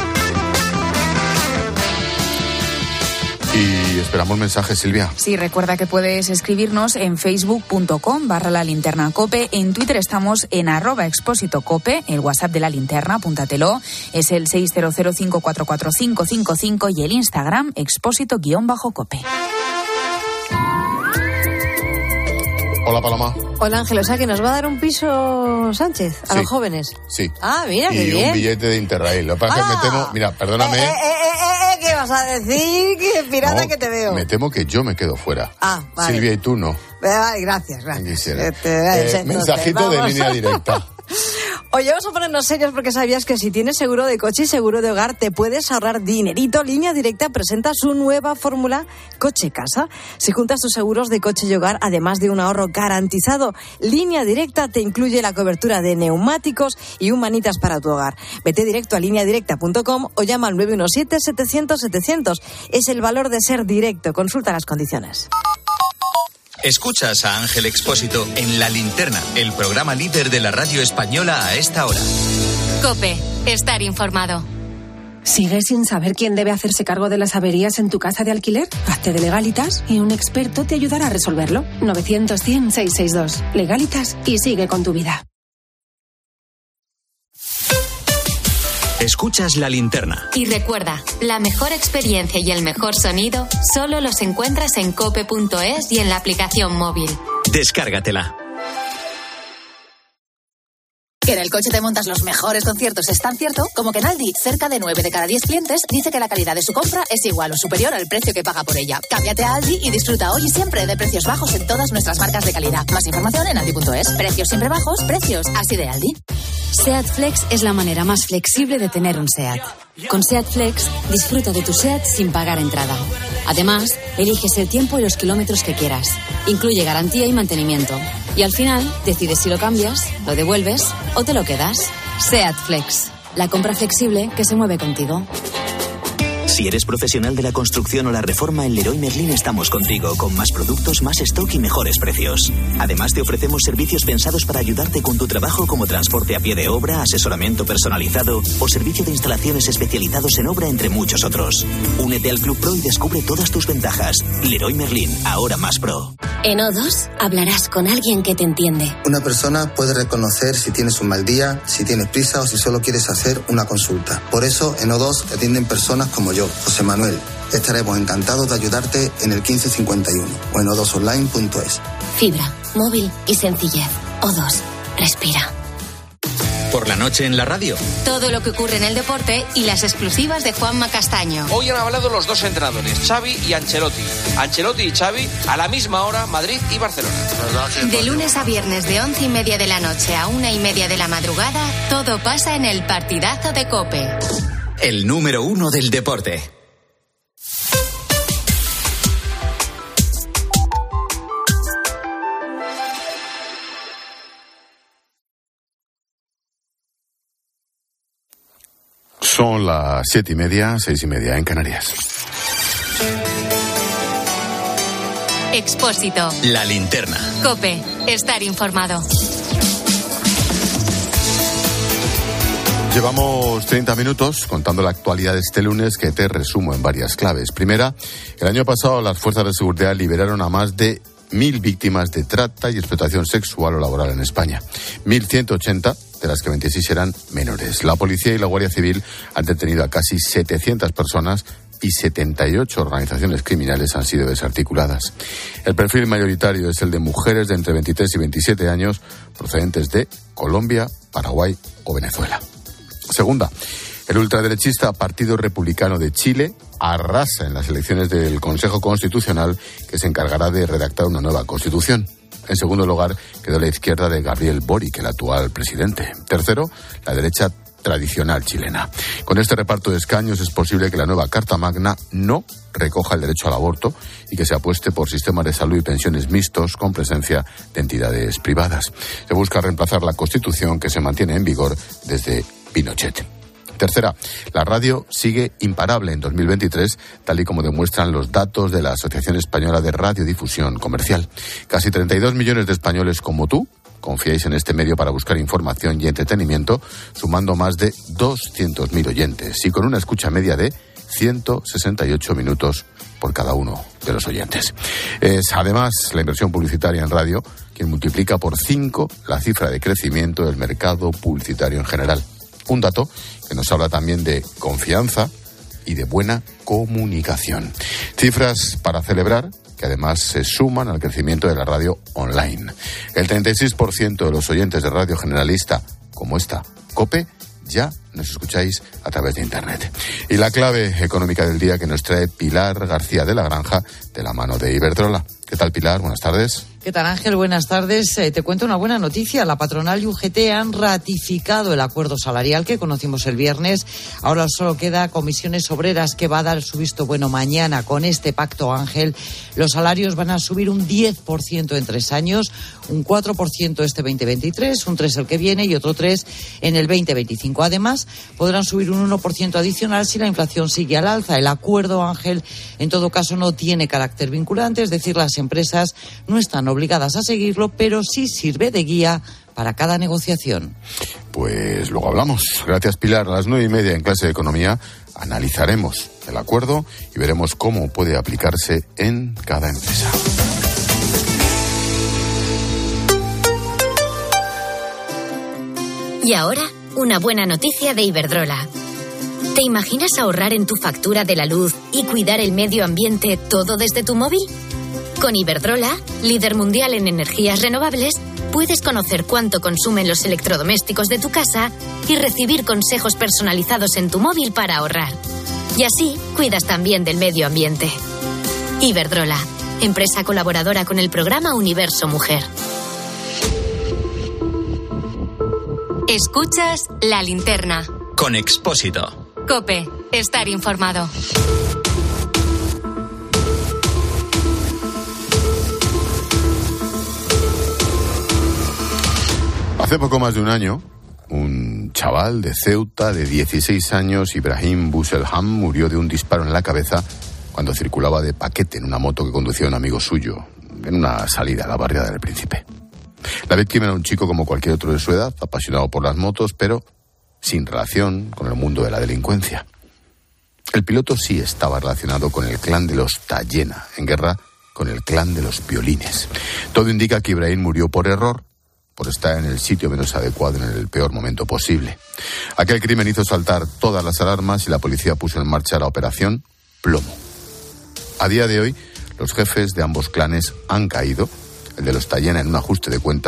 Y esperamos mensajes, Silvia. Sí, recuerda que puedes escribirnos en facebook.com barra la linterna cope. En Twitter estamos en arroba expósito cope. El WhatsApp de la linterna, apúntatelo, es el seis cero cero cinco cuatro cuatro cinco cinco cinco y el Instagram expósito-cope. Hola, Paloma. Hola, Ángel. O sea, que nos va a dar un piso Sánchez a sí, los jóvenes. Sí. Ah, mira, y qué bien. Y un billete de Interrail. Lo que pasa es que me temo... Mira, perdóname... Eh, eh, eh, eh, ¿Qué vas a decir? ¡Qué pirata no, que te veo! Me temo que yo me quedo fuera. Ah, vale. Silvia y tú no. Vale, gracias, gracias. Eh, eh, mensajito vamos. de línea directa. Oye, vamos a ponernos serios porque sabías que si tienes seguro de coche y seguro de hogar te puedes ahorrar dinerito. Línea Directa presenta su nueva fórmula Coche-Casa. Si juntas tus seguros de coche y hogar, además de un ahorro garantizado, Línea Directa te incluye la cobertura de neumáticos y humanitas para tu hogar. Vete directo a línea directa punto com o llama al nueve uno siete, setecientos, setecientos. Es el valor de ser directo. Consulta las condiciones. Escuchas a Ángel Expósito en La Linterna, el programa líder de la radio española a esta hora. COPE, estar informado. ¿Sigues sin saber quién debe hacerse cargo de las averías en tu casa de alquiler? Hazte de Legalitas y un experto te ayudará a resolverlo. novecientos, cien, seiscientos sesenta y dos. Legalitas y sigue con tu vida. Escuchas La Linterna. Y recuerda, la mejor experiencia y el mejor sonido solo los encuentras en cope punto es y en la aplicación móvil. Descárgatela. Que en el coche te montas los mejores conciertos es tan cierto como que en Aldi, cerca de nueve de cada diez clientes dice que la calidad de su compra es igual o superior al precio que paga por ella. Cámbiate a Aldi y disfruta hoy y siempre de precios bajos en todas nuestras marcas de calidad. Más información en aldi punto es. Precios siempre bajos, precios así de Aldi. SEAT Flex es la manera más flexible de tener un SEAT. Con SEAT Flex, disfruta de tu SEAT sin pagar entrada. Además, eliges el tiempo y los kilómetros que quieras. Incluye garantía y mantenimiento. Y al final, decides si lo cambias, lo devuelves o te lo quedas. SEAT Flex, la compra flexible que se mueve contigo. Si eres profesional de la construcción o la reforma, en Leroy Merlin estamos contigo, con más productos, más stock y mejores precios. Además, te ofrecemos servicios pensados para ayudarte con tu trabajo, como transporte a pie de obra, asesoramiento personalizado o servicio de instalaciones especializados en obra, entre muchos otros. Únete al Club Pro y descubre todas tus ventajas. Leroy Merlin, ahora más pro. En O dos hablarás con alguien que te entiende. Una persona puede reconocer si tienes un mal día, si tienes prisa o si solo quieres hacer una consulta. Por eso, en O dos te atienden personas como yo, José Manuel. Estaremos encantados de ayudarte en el quince cincuenta y uno o en o dos online punto es. Fibra, móvil y sencillez. O dos. Respira. Por la noche en la radio. Todo lo que ocurre en el deporte y las exclusivas de Juanma Castaño. Hoy han hablado los dos entrenadores, Xavi y Ancelotti. Ancelotti y Xavi a la misma hora, Madrid y Barcelona. De lunes a viernes de once y media de la noche a una y media de la madrugada, todo pasa en el partidazo de COPE. El número uno del deporte. Son las siete y media, seis y media en Canarias. Expósito. La linterna. COPE. Estar informado. Llevamos treinta minutos contando la actualidad de este lunes, que te resumo en varias claves. Primera, el año pasado las fuerzas de seguridad liberaron a más de mil víctimas de trata y explotación sexual o laboral en España. mil ciento ochenta, de las que veintiséis eran menores. La policía y la Guardia Civil han detenido a casi setecientas personas y setenta y ocho organizaciones criminales han sido desarticuladas. El perfil mayoritario es el de mujeres de entre veintitrés y veintisiete años procedentes de Colombia, Paraguay o Venezuela. Segunda, el ultraderechista Partido Republicano de Chile arrasa en las elecciones del Consejo Constitucional, que se encargará de redactar una nueva constitución. En segundo lugar, quedó la izquierda de Gabriel Boric, el actual presidente. Tercero, la derecha tradicional chilena. Con este reparto de escaños es posible que la nueva Carta Magna no recoja el derecho al aborto y que se apueste por sistemas de salud y pensiones mixtos con presencia de entidades privadas. Se busca reemplazar la Constitución que se mantiene en vigor desde Pinochet. Tercera, la radio sigue imparable en dos mil veintitrés, tal y como demuestran los datos de la Asociación Española de Radiodifusión Comercial. Casi treinta y dos millones de españoles como tú confiáis en este medio para buscar información y entretenimiento, sumando más de doscientos mil oyentes y con una escucha media de ciento sesenta y ocho minutos por cada uno de los oyentes. Es además la inversión publicitaria en radio quien multiplica por cinco la cifra de crecimiento del mercado publicitario en general. Un dato que nos habla también de confianza y de buena comunicación. Cifras para celebrar que además se suman al crecimiento de la radio online. El treinta y seis por ciento de los oyentes de radio generalista, como esta, COPE, ya nos escucháis a través de Internet. Y la clave económica del día que nos trae Pilar García de la Granja, de la mano de Iberdrola. ¿Qué tal, Pilar? Buenas tardes. ¿Qué tal, Ángel? Buenas tardes. Eh, te cuento una buena noticia. La patronal y U G T han ratificado el acuerdo salarial que conocimos el viernes. Ahora solo queda Comisiones Obreras, que va a dar su visto bueno mañana. Con este pacto, Ángel, los salarios van a subir un diez por ciento en tres años, un cuatro por ciento este veinte veintitrés, un tres por ciento el que viene y otro tres por ciento en el veinte veinticinco. Además, podrán subir un uno por ciento adicional si la inflación sigue al alza. El acuerdo, Ángel, en todo caso no tiene carácter vinculante, es decir, las empresas no están obligadas a seguirlo, pero sí sirve de guía para cada negociación. Pues luego hablamos. Gracias, Pilar. A las nueve y media en clase de economía analizaremos el acuerdo y veremos cómo puede aplicarse en cada empresa. Y ahora, una buena noticia de Iberdrola. ¿Te imaginas ahorrar en tu factura de la luz y cuidar el medio ambiente todo desde tu móvil? Con Iberdrola, líder mundial en energías renovables, puedes conocer cuánto consumen los electrodomésticos de tu casa y recibir consejos personalizados en tu móvil para ahorrar. Y así, cuidas también del medio ambiente. Iberdrola, empresa colaboradora con el programa Universo Mujer. Escuchas La Linterna. Con Expósito. COPE. Estar informado. Hace poco más de un año, un chaval de Ceuta de dieciséis años, Ibrahim Bouselham, murió de un disparo en la cabeza cuando circulaba de paquete en una moto que conducía un amigo suyo en una salida a la barriada del Príncipe. La víctima era un chico como cualquier otro de su edad, apasionado por las motos, pero sin relación con el mundo de la delincuencia. El piloto sí estaba relacionado con el clan de los Tallena, en guerra con el clan de los Violines. Todo indica que Ibrahim murió por error, por estar en el sitio menos adecuado en el peor momento posible. Aquel crimen hizo saltar todas las alarmas y la policía puso en marcha la operación Plomo. A día de hoy, los jefes de ambos clanes han caído, el de los Tallena en un ajuste de cuentas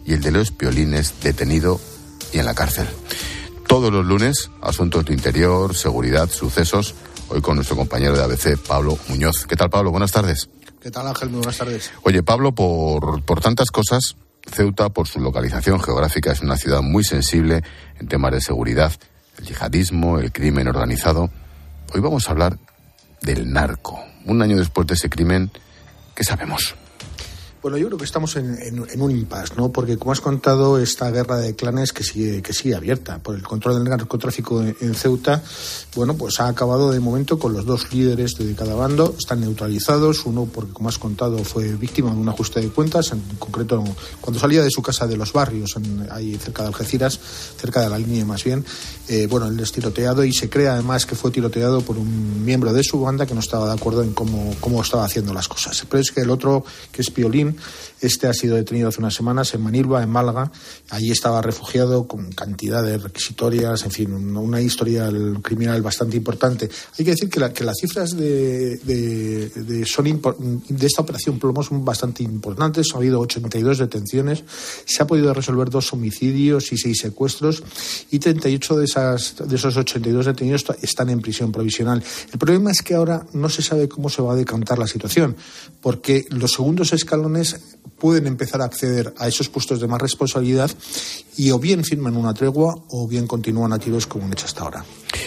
y el de los piolines detenido y en la cárcel. Todos los lunes, asuntos de interior, seguridad, sucesos. Hoy con nuestro compañero de A B C, Pablo Muñoz. ¿Qué tal, Pablo? Buenas tardes. ¿Qué tal, Ángel? Muy buenas tardes. Oye, Pablo, por, por tantas cosas, Ceuta, por su localización geográfica, es una ciudad muy sensible en temas de seguridad, el yihadismo, el crimen organizado. Hoy vamos a hablar del narco. Un año después de ese crimen, ¿qué sabemos? Bueno, yo creo que estamos en, en, en un impasse, ¿no? Porque, como has contado, esta guerra de clanes que sigue, que sigue abierta por el control del narcotráfico en, en Ceuta, bueno, pues ha acabado de momento con los dos líderes de cada bando. Están neutralizados, uno porque, como has contado, fue víctima de un ajuste de cuentas, en concreto cuando salía de su casa de Los Barrios, en, ahí cerca de Algeciras, cerca de la línea más bien, eh, bueno, él es tiroteado y se cree además que fue tiroteado por un miembro de su banda que no estaba de acuerdo en cómo, cómo estaba haciendo las cosas. Pero es que el otro, que es Piolín, este ha sido detenido hace unas semanas en Manilva, en Málaga. Allí estaba refugiado con cantidad de requisitorias, en fin, una historial criminal bastante importante. Hay que decir que, la, que las cifras de, de, de, son impor, de esta operación Plomo son bastante importantes. Ha habido ochenta y dos detenciones, se ha podido resolver dos homicidios y seis secuestros, y treinta y ocho de, esas, de esos ochenta y dos detenidos están en prisión provisional. El problema es que ahora no se sabe cómo se va a decantar la situación, porque los segundos escalones pueden empezar a acceder a esos puestos de más responsabilidad y o bien firman una tregua o bien continúan a tiros como han hecho hasta ahora.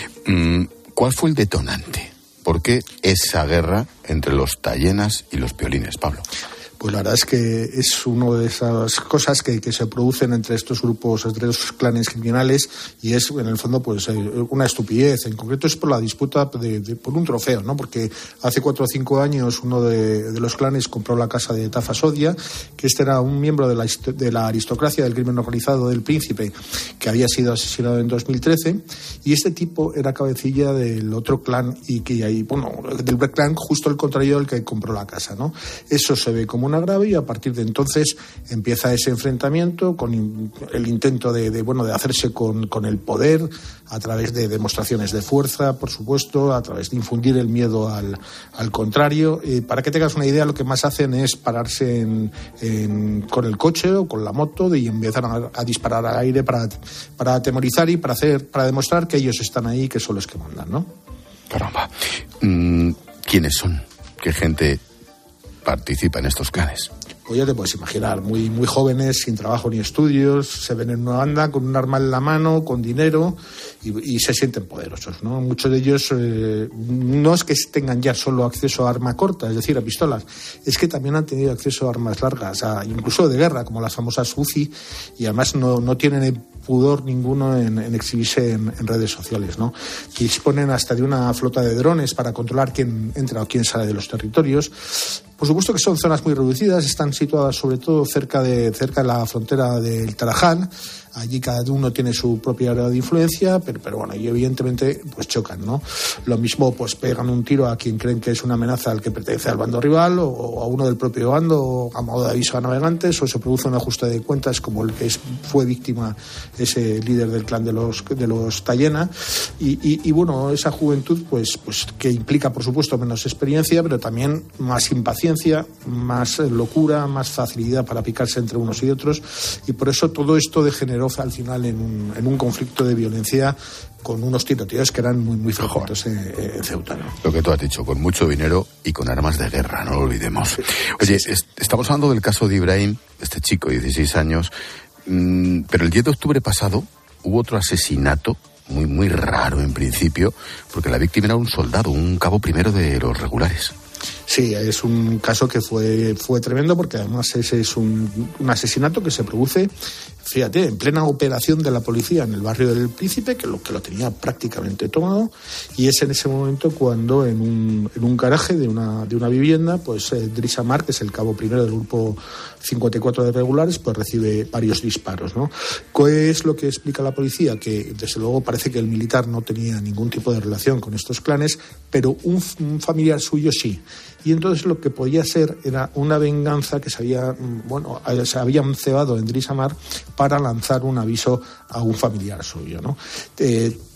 ¿Cuál fue el detonante? ¿Por qué esa guerra entre los Tallenas y los Piolines, Pablo? Pues la verdad es que es una de esas cosas que, que se producen entre estos grupos, entre los clanes criminales, y es en el fondo pues una estupidez. En concreto es por la disputa de, de, por un trofeo, ¿no? Porque hace cuatro o cinco años uno de, de los clanes compró la casa de Tafa Sodia, que este era un miembro de la, de la aristocracia del crimen organizado del Príncipe, que había sido asesinado en dos mil trece, y este tipo era cabecilla del otro clan, y que ahí, bueno, del clan justo el contrario del que compró la casa, ¿no? Eso se ve como una grave, y a partir de entonces empieza ese enfrentamiento con el intento de, de bueno de hacerse con, con el poder a través de demostraciones de fuerza, por supuesto, a través de infundir el miedo al, al contrario. Eh, para que tengas una idea, lo que más hacen es pararse en, en, con el coche o con la moto y empezar a, a disparar al aire para, para atemorizar y para hacer para demostrar que ellos están ahí, que son los que mandan, ¿no? Caramba. Mm, ¿quiénes son? ¿Qué gente participa en estos clanes? Pues ya te puedes imaginar, muy, muy jóvenes, sin trabajo ni estudios, se ven en una banda con un arma en la mano, con dinero, y, y se sienten poderosos, ¿no? Muchos de ellos eh, no es que tengan ya solo acceso a arma corta, es decir, a pistolas, es que también han tenido acceso a armas largas, a, incluso de guerra, como las famosas U C I, y además no, no tienen pudor ninguno en, en exhibirse en, en redes sociales, ¿no? Que disponen hasta de una flota de drones para controlar quién entra o quién sale de los territorios. Por supuesto que son zonas muy reducidas, están situadas sobre todo cerca de, cerca de la frontera del Tarajal. Allí cada uno tiene su propia área de influencia, pero, pero bueno, y evidentemente pues chocan, ¿no? Lo mismo, pues pegan un tiro a quien creen que es una amenaza al que pertenece al bando rival, o, o a uno del propio bando, a modo de aviso a navegantes, o se produce un ajuste de cuentas como el que es, fue víctima ese líder del clan de los de los Tallena. Y, y, y bueno, esa juventud pues, pues que implica, por supuesto, menos experiencia, pero también más impaciencia, más locura, más facilidad para picarse entre unos y otros, y por eso todo esto degeneró al final en un, en un conflicto de violencia con unos tiroteos que eran muy muy frecuentes en, en Ceuta, ¿no? Lo que tú has dicho, con mucho dinero y con armas de guerra, no lo olvidemos. Oye, sí, sí. Es, estamos hablando del caso de Ibrahim, este chico de dieciséis años, mmm, pero el diez de octubre pasado hubo otro asesinato muy muy raro en principio, porque la víctima era un soldado, un cabo primero de los regulares. Sí, es un caso que fue, fue tremendo, porque además ese es un, un asesinato que se produce, fíjate, en plena operación de la policía en el barrio del Príncipe, que lo, que lo tenía prácticamente tomado, y es en ese momento cuando en un, en un garaje de una, de una vivienda, pues eh, Driss Amar, que es el cabo primero del grupo cincuenta y cuatro de regulares, pues recibe varios disparos, ¿no? ¿Qué es lo que explica la policía? Que desde luego parece que el militar no tenía ningún tipo de relación con estos clanes, pero un, un familiar suyo sí. Y entonces lo que podía ser era una venganza que se había, bueno, se habían cebado en Driss Amar para lanzar un aviso a un familiar suyo, ¿no? Eh,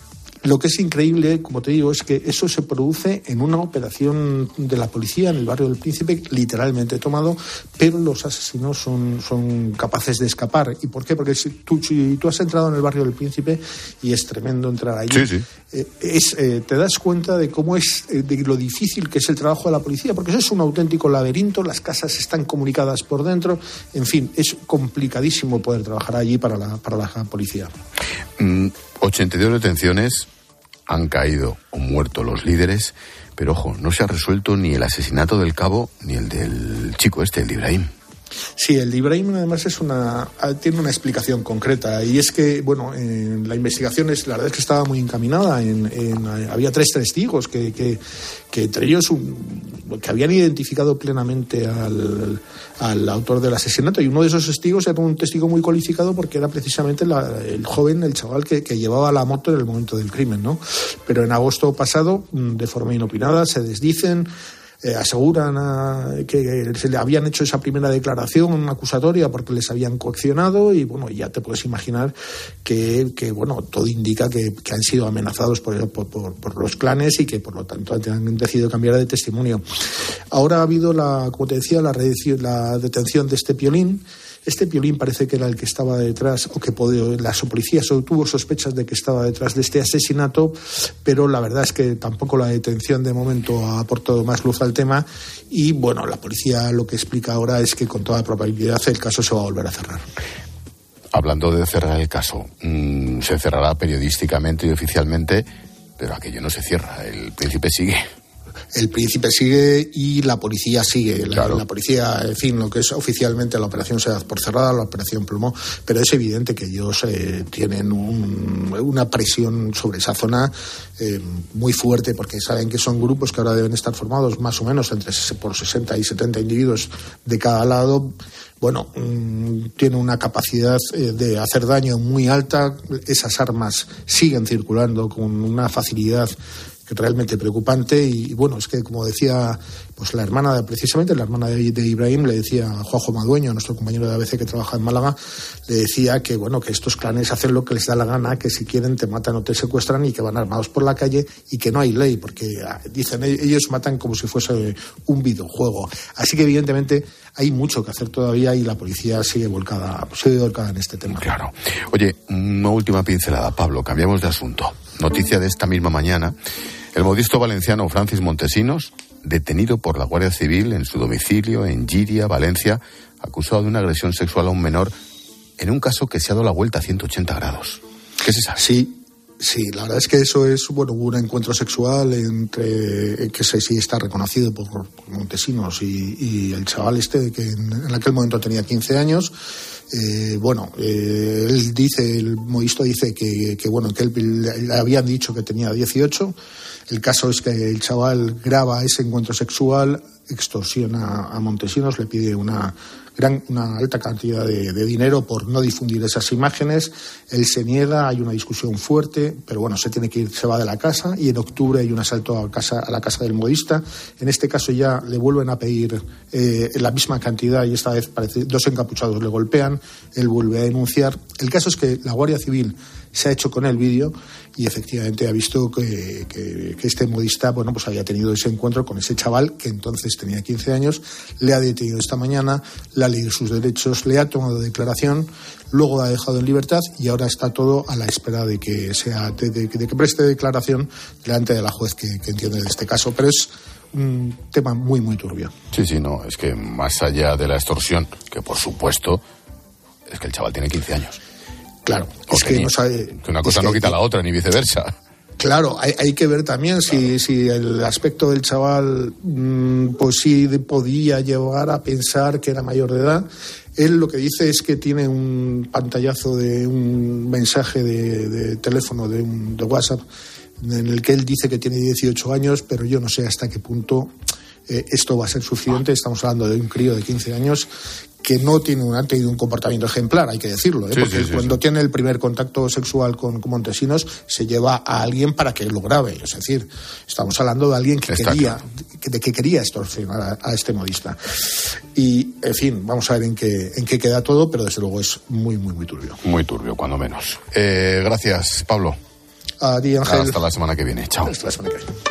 Lo que es increíble, como te digo, es que eso se produce en una operación de la policía en el barrio del Príncipe, literalmente tomado, pero los asesinos son, son capaces de escapar. ¿Y por qué? Porque si tú, si tú has entrado en el barrio del Príncipe, y es tremendo entrar allí, sí, sí. Eh, es, eh, te das cuenta de cómo es, eh, de lo difícil que es el trabajo de la policía, porque eso es un auténtico laberinto, las casas están comunicadas por dentro, en fin, es complicadísimo poder trabajar allí para la, para la policía. Mm, ochenta y dos detenciones, han caído o muerto los líderes, pero ojo, no se ha resuelto ni el asesinato del cabo ni el del chico este, el de Ibrahim. Sí, el de Ibrahim además es una, tiene una explicación concreta, y es que, bueno, en la investigación es, la verdad es que estaba muy encaminada. En, en, había tres testigos que, que, que entre ellos un, que habían identificado plenamente al, al autor del asesinato, y uno de esos testigos era un testigo muy cualificado porque era precisamente la, el joven, el chaval que, que llevaba la moto en el momento del crimen, ¿no? Pero en agosto pasado, de forma inopinada, se desdicen. Eh, aseguran a, que se le habían hecho esa primera declaración acusatoria porque les habían coaccionado, y bueno, ya te puedes imaginar que, que bueno, todo indica que, que han sido amenazados por, por, por, por los clanes, y que por lo tanto han decidido cambiar de testimonio. Ahora ha habido, la, como te decía, la, la detención de este Piolín. Este Piolín parece que era el que estaba detrás, o que podía, la policía tuvo sospechas de que estaba detrás de este asesinato, pero la verdad es que tampoco la detención de momento ha aportado más luz al tema, y bueno, la policía lo que explica ahora es que con toda probabilidad el caso se va a volver a cerrar. Hablando de cerrar el caso, mmm, se cerrará periodísticamente y oficialmente, pero aquello no se cierra, el Príncipe sigue. El Príncipe sigue y la policía sigue. La, claro. la policía, en fin, lo que es oficialmente la operación se da por cerrada, la operación Plomo, pero es evidente que ellos eh, tienen un, una presión sobre esa zona eh, muy fuerte, porque saben que son grupos que ahora deben estar formados más o menos entre por sesenta y setenta individuos de cada lado. Bueno, mmm, tiene una capacidad eh, de hacer daño muy alta. Esas armas siguen circulando con una facilidad realmente preocupante, y bueno, es que como decía pues la hermana, de, precisamente la hermana de, de Ibrahim, le decía a Juanjo Madueño, nuestro compañero de A B C que trabaja en Málaga, le decía que bueno, que estos clanes hacen lo que les da la gana, que si quieren te matan o te secuestran, y que van armados por la calle, y que no hay ley, porque dicen ellos matan como si fuese un videojuego. Así que evidentemente hay mucho que hacer todavía, y la policía sigue volcada, sigue volcada en este tema. Claro. Oye, una última pincelada, Pablo, cambiamos de asunto. Noticia de esta misma mañana. El modisto valenciano Francis Montesinos, detenido por la Guardia Civil en su domicilio en Llíria, Valencia, acusado de una agresión sexual a un menor en un caso que se ha dado la vuelta a ciento ochenta grados. ¿Qué se sabe? Sí, sí, la verdad es que eso es, bueno, hubo un encuentro sexual entre, que sí está reconocido por, por Montesinos y, y el chaval este, que en, en aquel momento tenía quince años. Eh, bueno, eh, él dice, el modisto dice que, que bueno, que él le habían dicho que tenía dieciocho. El caso es que el chaval graba ese encuentro sexual, extorsiona a Montesinos, le pide una gran, una alta cantidad de, de dinero por no difundir esas imágenes. Él se niega, hay una discusión fuerte, pero bueno, se tiene que ir, se va de la casa, y en octubre hay un asalto a, casa, a la casa del modista. En este caso ya le vuelven a pedir eh, la misma cantidad, y esta vez parece dos encapuchados le golpean, él vuelve a denunciar. El caso es que la Guardia Civil se ha hecho con el vídeo, y efectivamente ha visto que, que, que este modista, bueno, pues había tenido ese encuentro con ese chaval que entonces tenía quince años, le ha detenido esta mañana, le ha leído sus derechos, le ha tomado declaración, luego la ha dejado en libertad, y ahora está todo a la espera de que sea de, de, de que preste declaración delante de la juez que, que entiende de este caso. Pero es un tema muy, muy turbio. Sí, sí, no, es que más allá de la extorsión, que por supuesto, es que el chaval tiene quince años. Claro, es que, ni, no sabe, que una cosa es no que, quita la otra, ni viceversa. Claro, hay, hay que ver también si, claro. si el aspecto del chaval mmm, pues sí podía llevar a pensar que era mayor de edad. Él lo que dice es que tiene un pantallazo de un mensaje de, de teléfono, de, un, de WhatsApp, en el que él dice que tiene dieciocho años, pero yo no sé hasta qué punto eh, esto va a ser suficiente. Estamos hablando de un crío de quince años que no tiene un, ha tenido un comportamiento ejemplar, hay que decirlo, ¿eh? Sí, porque sí, sí, cuando sí. tiene el primer contacto sexual con, con Montesinos, se lleva a alguien para que lo grabe. Es decir, estamos hablando de alguien que Está quería, claro. que, de que quería extorsionar a, a este modista. Y, en fin, vamos a ver en qué, en qué queda todo, pero desde luego es muy, muy, muy turbio. Muy turbio, cuando menos. Eh, gracias, Pablo. A ti, Ángel. Hasta la semana que viene. Chao. Hasta la semana que viene.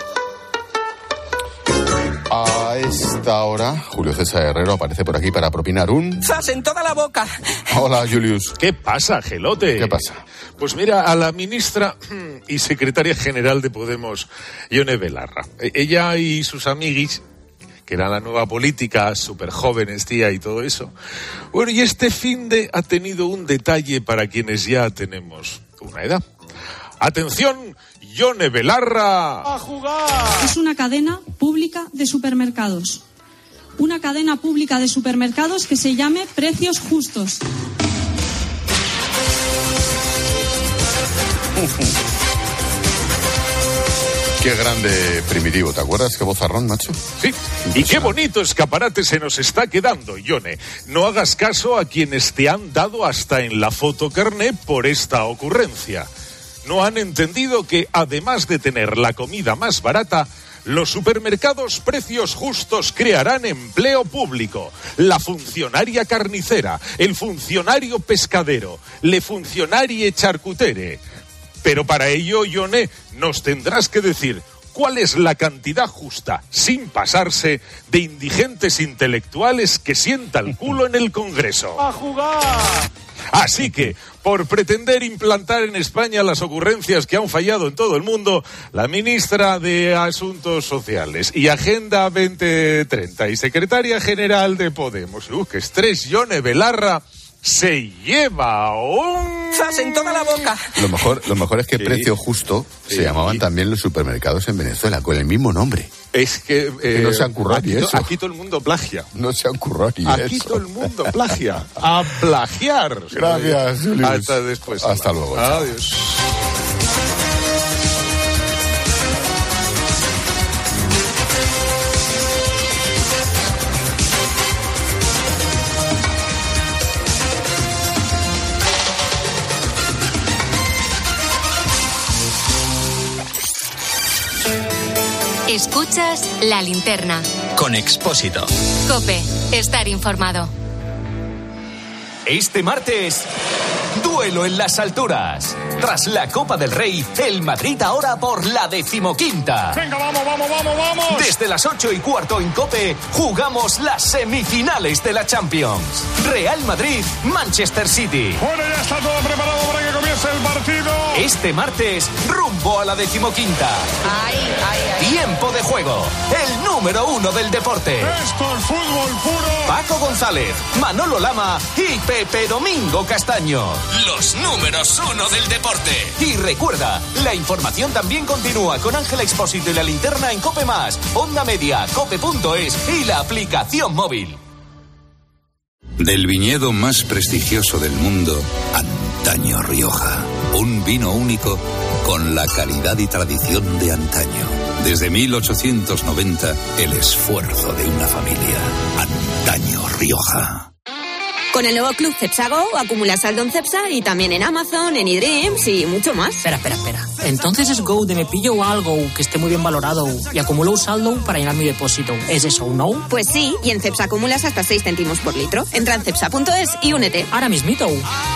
A esta hora, Julio César Herrero aparece por aquí para propinar un... ¡Zas en toda la boca! Hola, Julius. ¿Qué pasa, Gelote? ¿Qué pasa? Pues mira, a la ministra y secretaria general de Podemos, Ione Belarra. Ella y sus amiguis, que era la nueva política, súper jóvenes, tía, y todo eso. Bueno, y este finde ha tenido un detalle para quienes ya tenemos una edad. ¡Atención! Ione Belarra. ¡A jugar! Es una cadena pública de supermercados. Una cadena pública de supermercados que se llame Precios Justos. Qué grande Primitivo, ¿te acuerdas? Qué vozarrón, macho. Sí, y qué bonito escaparate se nos está quedando, Ione. No hagas caso a quienes te han dado hasta en la foto carné por esta ocurrencia. No han entendido que, además de tener la comida más barata, los supermercados Precios Justos crearán empleo público. La funcionaria carnicera, el funcionario pescadero, le funcionarie charcutere. Pero para ello, Ione, nos tendrás que decir cuál es la cantidad justa, sin pasarse, de indigentes intelectuales que sienta el culo en el Congreso. ¡A jugar! Así que, por pretender implantar en España las ocurrencias que han fallado en todo el mundo, la ministra de Asuntos Sociales y Agenda veinte treinta y secretaria general de Podemos, uh, que estrés, Ione Belarra, se lleva un... ¡Zas en toda la boca! Lo mejor, lo mejor es que sí. Precio Justo sí. se llamaban también los supermercados en Venezuela, con el mismo nombre. Es que... Eh, que no se han currado aquí, ni eso. Aquí todo el mundo plagia. No se han currado ni aquí eso. Aquí todo el mundo plagia. A plagiar. Gracias, Julius. Hasta después. Hasta luego. Chao. Adiós. Escuchas La Linterna. Con Expósito. COPE. Estar informado. Este martes, duelo en las alturas. Tras la Copa del Rey, el Madrid ahora por la decimoquinta. Venga, vamos, vamos, vamos, vamos. Desde las ocho y cuarto en COPE, jugamos las semifinales de la Champions. Real Madrid, Manchester City. Bueno, ya está todo preparado para que comience el partido. Este martes, rumbo a la decimoquinta. Ay, ay, ay. Tiempo de juego. El número uno del deporte. Esto es fútbol puro. Paco González, Manolo Lama y Pepe Domingo Castaño. Los números uno del deporte. Y recuerda, la información también continúa con Ángel Expósito y La Linterna en COPE Más, Onda Media, cope punto es y la aplicación móvil. Del viñedo más prestigioso del mundo, Antaño Rioja. Un vino único con la calidad y tradición de antaño. Desde mil ochocientos noventa, el esfuerzo de una familia. Antaño Rioja. Con el nuevo Club Cepsa Go acumulas saldo en Cepsa y también en Amazon, en eDreams y mucho más. Espera, espera, espera. Entonces es Go de me pillo algo que esté muy bien valorado y acumulo un saldo para llenar mi depósito. ¿Es eso, no? Pues sí, y en Cepsa acumulas hasta seis céntimos por litro. Entra en cepsa punto es y únete. Ahora mismito.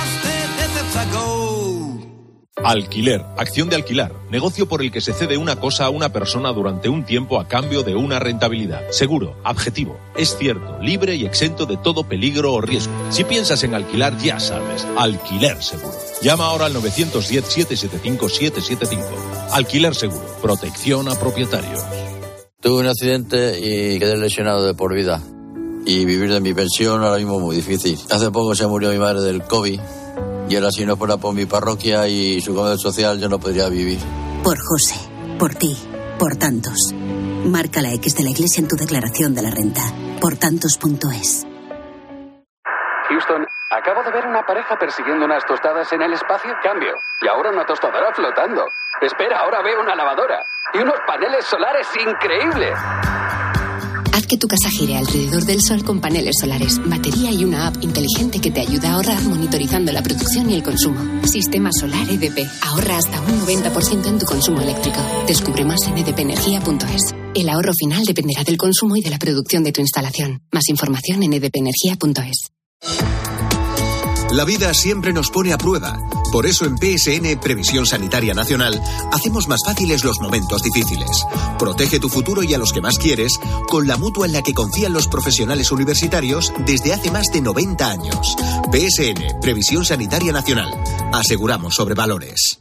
Alquiler, acción de alquilar, negocio por el que se cede una cosa a una persona durante un tiempo a cambio de una rentabilidad. Seguro, objetivo, es cierto, libre y exento de todo peligro o riesgo. Si piensas en alquilar, ya sabes, Alquiler Seguro. Llama ahora al nueve uno cero, siete siete cinco, siete siete cinco. Alquiler Seguro, protección a propietarios. Tuve un accidente y quedé lesionado de por vida. Y vivir de mi pensión ahora mismo es muy difícil. Hace poco se murió mi madre del COVID. Y ahora si no fuera por mi parroquia y su comedor social yo no podría vivir. Por José, por ti, por tantos. Marca la X de la Iglesia en tu declaración de la renta. Por tantos punto es. Houston, acabo de ver una pareja persiguiendo unas tostadas en el espacio. Cambio. Y ahora una tostadora flotando. Espera, ahora veo una lavadora. Y unos paneles solares increíbles. Haz que tu casa gire alrededor del sol con paneles solares, batería y una app inteligente que te ayuda a ahorrar monitorizando la producción y el consumo. Sistema Solar E D P. Ahorra hasta un noventa por ciento en tu consumo eléctrico. Descubre más en e d p energía punto es. El ahorro final dependerá del consumo y de la producción de tu instalación. Más información en e d p energía punto es. La vida siempre nos pone a prueba. Por eso en P S N, Previsión Sanitaria Nacional, hacemos más fáciles los momentos difíciles. Protege tu futuro y a los que más quieres con la mutua en la que confían los profesionales universitarios desde hace más de noventa años. P S N, Previsión Sanitaria Nacional. Aseguramos sobre valores.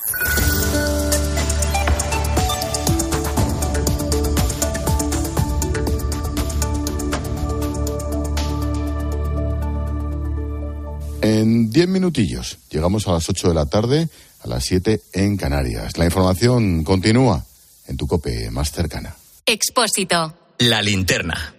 En diez minutillos llegamos a las ocho de la tarde, a las siete en Canarias. La información continúa en tu COPE más cercana. Expósito. La linterna.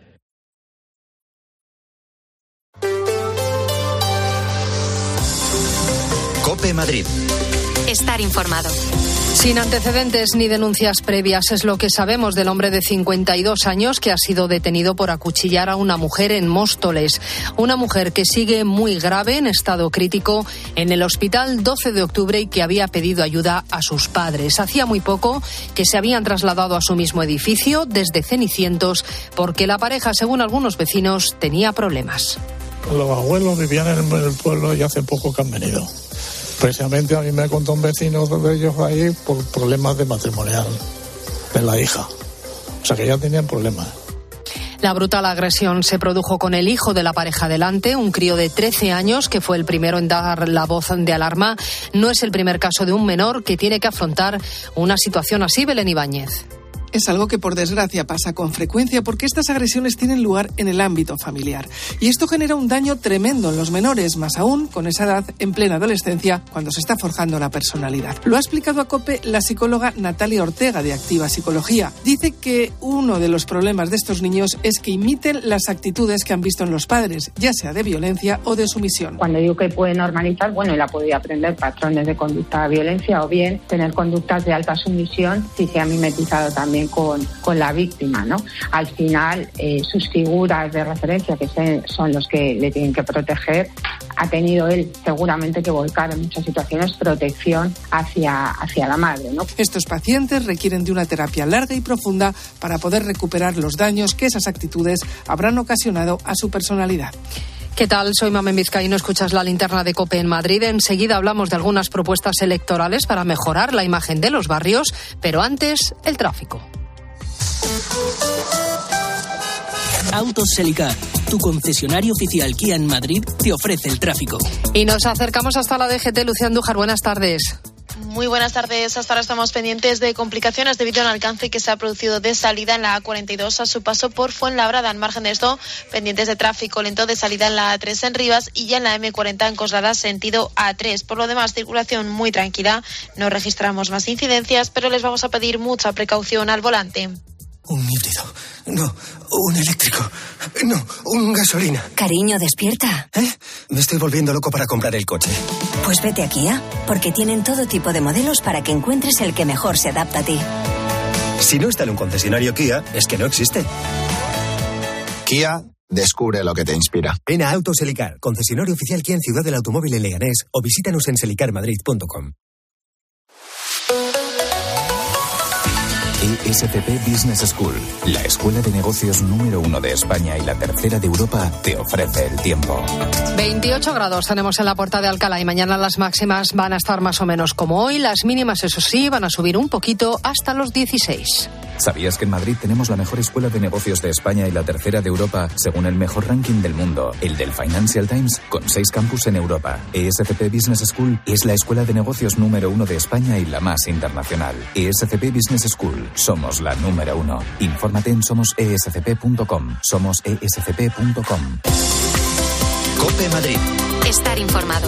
COPE Madrid. Estar informado. Sin antecedentes ni denuncias previas es lo que sabemos del hombre de cincuenta y dos años que ha sido detenido por acuchillar a una mujer en Móstoles. Una mujer que sigue muy grave, en estado crítico, en el hospital doce de octubre y que había pedido ayuda a sus padres. Hacía muy poco que se habían trasladado a su mismo edificio desde Cenicientos porque la pareja, según algunos vecinos, tenía problemas. Los abuelos vivían en el pueblo y hace poco que han venido. Precisamente a mí me contó un vecino de ellos ahí por problemas de matrimonial de la hija. O sea que ya tenían problemas. La brutal agresión se produjo con el hijo de la pareja delante, un crío de trece años que fue el primero en dar la voz de alarma. No es el primer caso de un menor que tiene que afrontar una situación así, Belén Ibáñez. Es algo que por desgracia pasa con frecuencia porque estas agresiones tienen lugar en el ámbito familiar. Y esto genera un daño tremendo en los menores, más aún con esa edad en plena adolescencia, cuando se está forjando la personalidad. Lo ha explicado a COPE la psicóloga Natalia Ortega de Activa Psicología. Dice que uno de los problemas de estos niños es que imiten las actitudes que han visto en los padres, ya sea de violencia o de sumisión. Cuando digo que puede normalizar, bueno, él ha podido aprender patrones de conducta de violencia o bien tener conductas de alta sumisión si se ha mimetizado también Con, con la víctima, ¿no? Al final, eh, sus figuras de referencia, que se, son los que le tienen que proteger, ha tenido él seguramente que volcar en muchas situaciones protección hacia, hacia la madre, ¿no? Estos pacientes requieren de una terapia larga y profunda para poder recuperar los daños que esas actitudes habrán ocasionado a su personalidad. ¿Qué tal? Soy Mamen Vizcaíno, escuchas la linterna de COPE en Madrid. Enseguida hablamos de algunas propuestas electorales para mejorar la imagen de los barrios, pero antes, el tráfico. Autos Selicar, tu concesionario oficial Kia en Madrid, te ofrece el tráfico. Y nos acercamos hasta la D G T. Lucía Andújar, buenas tardes. Muy buenas tardes. Hasta ahora estamos pendientes de complicaciones debido al alcance que se ha producido de salida en la A cuarenta y dos a su paso por Fuenlabrada. Al margen de esto, pendientes de tráfico lento de salida en la A tres en Rivas y ya en la eme cuarenta en Coslada sentido A tres. Por lo demás, circulación muy tranquila. No registramos más incidencias, pero les vamos a pedir mucha precaución al volante. Un híbrido. No, un eléctrico. No, un gasolina. Cariño, despierta. ¿Eh? Me estoy volviendo loco para comprar el coche. Pues vete a Kia, porque tienen todo tipo de modelos para que encuentres el que mejor se adapta a ti. Si no está en un concesionario Kia, es que no existe. Kia, descubre lo que te inspira. Ven a Autos Selicar, concesionario oficial Kia en Ciudad del Automóvil en Leganés, o visítanos en selicar madrid punto com. E S C P Business School, la escuela de negocios número uno de España y la tercera de Europa, te ofrece el tiempo. veintiocho grados tenemos en la Puerta de Alcalá y mañana las máximas van a estar más o menos como hoy. Las mínimas, eso sí, van a subir un poquito hasta los dieciséis. ¿Sabías que en Madrid tenemos la mejor escuela de negocios de España y la tercera de Europa, según el mejor ranking del mundo, el del Financial Times, con seis campus en Europa? E S C P Business School es la escuela de negocios número uno de España y la más internacional. E S C P Business School, somos la número uno. Infórmate en somos e s c p punto com. somos e s c p punto com. COPE Madrid. Estar informado.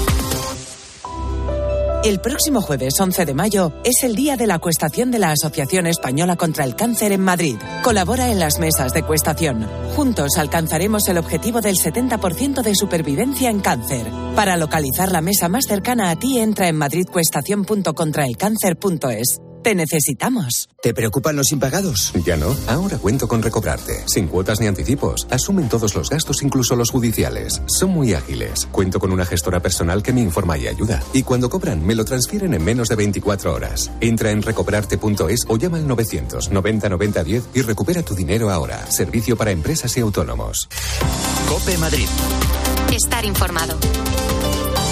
El próximo jueves once de mayo es el día de la cuestación de la Asociación Española contra el Cáncer en Madrid. Colabora en las mesas de cuestación. Juntos alcanzaremos el objetivo del setenta por ciento de supervivencia en cáncer. Para localizar la mesa más cercana a ti, entra en madridcuestación punto contra el cáncer punto es. Te necesitamos. ¿Te preocupan los impagados? Ya no. Ahora cuento con Recobrarte. Sin cuotas ni anticipos. Asumen todos los gastos, incluso los judiciales. Son muy ágiles. Cuento con una gestora personal que me informa y ayuda. Y cuando cobran, me lo transfieren en menos de veinticuatro horas. Entra en recobrarte punto es o llama al novecientos noventa noventa diez y recupera tu dinero ahora. Servicio para empresas y autónomos. COPE Madrid. Estar informado.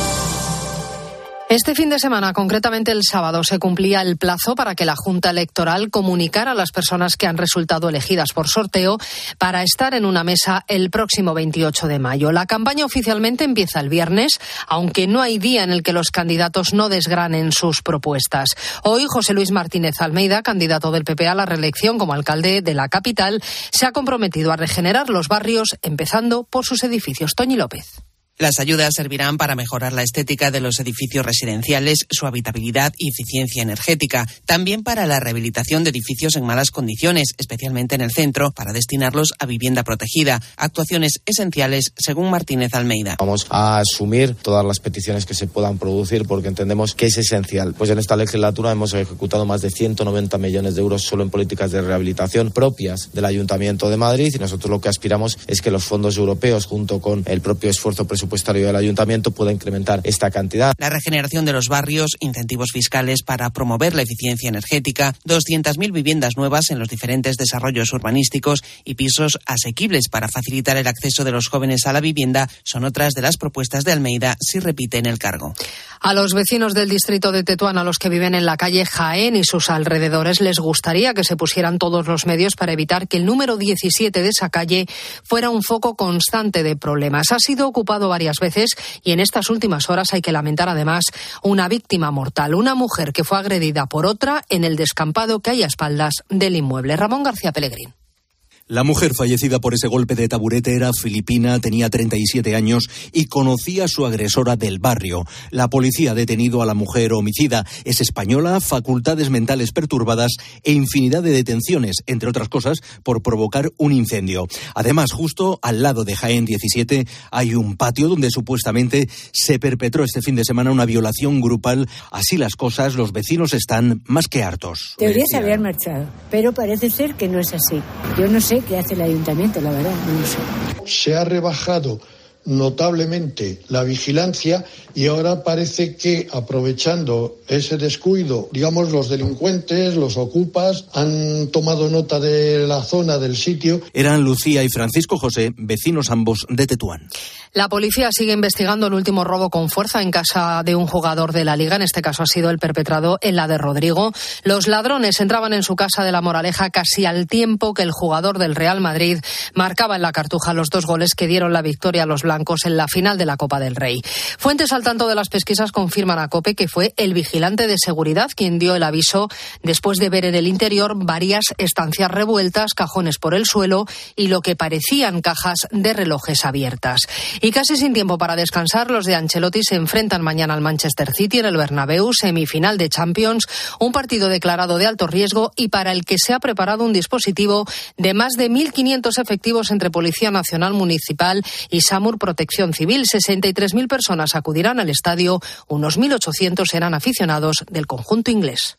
Este fin de semana, concretamente el sábado, se cumplía el plazo para que la Junta Electoral comunicara a las personas que han resultado elegidas por sorteo para estar en una mesa el próximo veintiocho de mayo. La campaña oficialmente empieza el viernes, aunque no hay día en el que los candidatos no desgranen sus propuestas. Hoy, José Luis Martínez Almeida, candidato del P P a la reelección como alcalde de la capital, se ha comprometido a regenerar los barrios, empezando por sus edificios. Toñi López. Las ayudas servirán para mejorar la estética de los edificios residenciales, su habitabilidad y eficiencia energética. También para la rehabilitación de edificios en malas condiciones, especialmente en el centro, para destinarlos a vivienda protegida. Actuaciones esenciales, según Martínez Almeida. Vamos a asumir todas las peticiones que se puedan producir porque entendemos que es esencial. Pues en esta legislatura hemos ejecutado más de ciento noventa millones de euros solo en políticas de rehabilitación propias del Ayuntamiento de Madrid, y nosotros lo que aspiramos es que los fondos europeos, junto con el propio esfuerzo presupuestario presupuestario del Ayuntamiento, pueda incrementar esta cantidad. La regeneración de los barrios, incentivos fiscales para promover la eficiencia energética, doscientas mil viviendas nuevas en los diferentes desarrollos urbanísticos y pisos asequibles para facilitar el acceso de los jóvenes a la vivienda son otras de las propuestas de Almeida si repite en el cargo. A los vecinos del distrito de Tetuán, a los que viven en la calle Jaén y sus alrededores, les gustaría que se pusieran todos los medios para evitar que el número diecisiete de esa calle fuera un foco constante de problemas. Ha sido ocupado varias veces y en estas últimas horas hay que lamentar además una víctima mortal, una mujer que fue agredida por otra en el descampado que hay a espaldas del inmueble. Ramón García Pellegrín. La mujer fallecida por ese golpe de taburete era filipina, tenía treinta y siete años y conocía a su agresora del barrio. La policía ha detenido a la mujer homicida. Es española, facultades mentales perturbadas e infinidad de detenciones, entre otras cosas, por provocar un incendio. Además, justo al lado de Jaén diecisiete hay un patio donde supuestamente se perpetró este fin de semana una violación grupal. Así las cosas, los vecinos están más que hartos. Teoría se habían marchado, pero parece ser que no es así. Yo no sé qué hace el ayuntamiento, la verdad, no lo sé. Se ha rebajado notablemente la vigilancia y ahora parece que, aprovechando ese descuido, digamos, los delincuentes, los ocupas, han tomado nota de la zona, del sitio. Eran Lucía y Francisco José, vecinos ambos de Tetuán. La policía sigue investigando el último robo con fuerza en casa de un jugador de la Liga. En este caso ha sido el perpetrado en la de Rodrigo. Los ladrones entraban en su casa de La Moraleja casi al tiempo que el jugador del Real Madrid marcaba en la Cartuja los dos goles que dieron la victoria a los blancos en la final de la Copa del Rey. Fuentes al tanto de las pesquisas confirman a COPE que fue el vigilante de seguridad quien dio el aviso después de ver en el interior varias estancias revueltas, cajones por el suelo y lo que parecían cajas de relojes abiertas. Y casi sin tiempo para descansar, los de Ancelotti se enfrentan mañana al Manchester City en el Bernabéu, semifinal de Champions, un partido declarado de alto riesgo y para el que se ha preparado un dispositivo de más de mil quinientos efectivos entre Policía Nacional Municipal y SAMUR Protección Civil. sesenta y tres mil personas acudirán al estadio, unos mil ochocientos serán aficionados del conjunto inglés.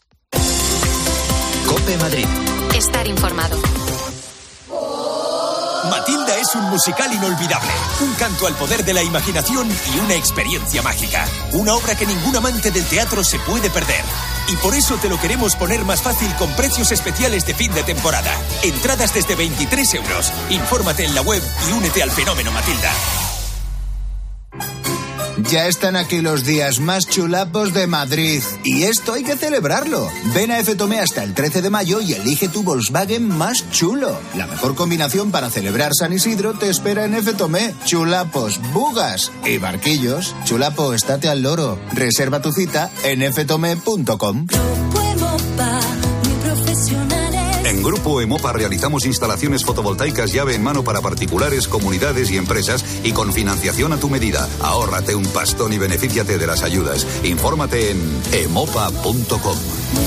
COPE Madrid. Estar informado. Matilda es un musical inolvidable, un canto al poder de la imaginación y una experiencia mágica. Una obra que ningún amante del teatro se puede perder. Y por eso te lo queremos poner más fácil con precios especiales de fin de temporada. Entradas desde veintitrés euros. Infórmate en la web y únete al fenómeno Matilda. Ya están aquí los días más chulapos de Madrid. Y esto hay que celebrarlo. Ven a F-Tomé hasta el trece de mayo y elige tu Volkswagen más chulo. La mejor combinación para celebrar San Isidro te espera en F-Tomé. Chulapos, bugas y barquillos. Chulapo, estate al loro. Reserva tu cita en f tomé punto com. En Grupo Emopa realizamos instalaciones fotovoltaicas llave en mano para particulares, comunidades y empresas y con financiación a tu medida. Ahórrate un pastón y benefíciate de las ayudas. Infórmate en emopa punto com.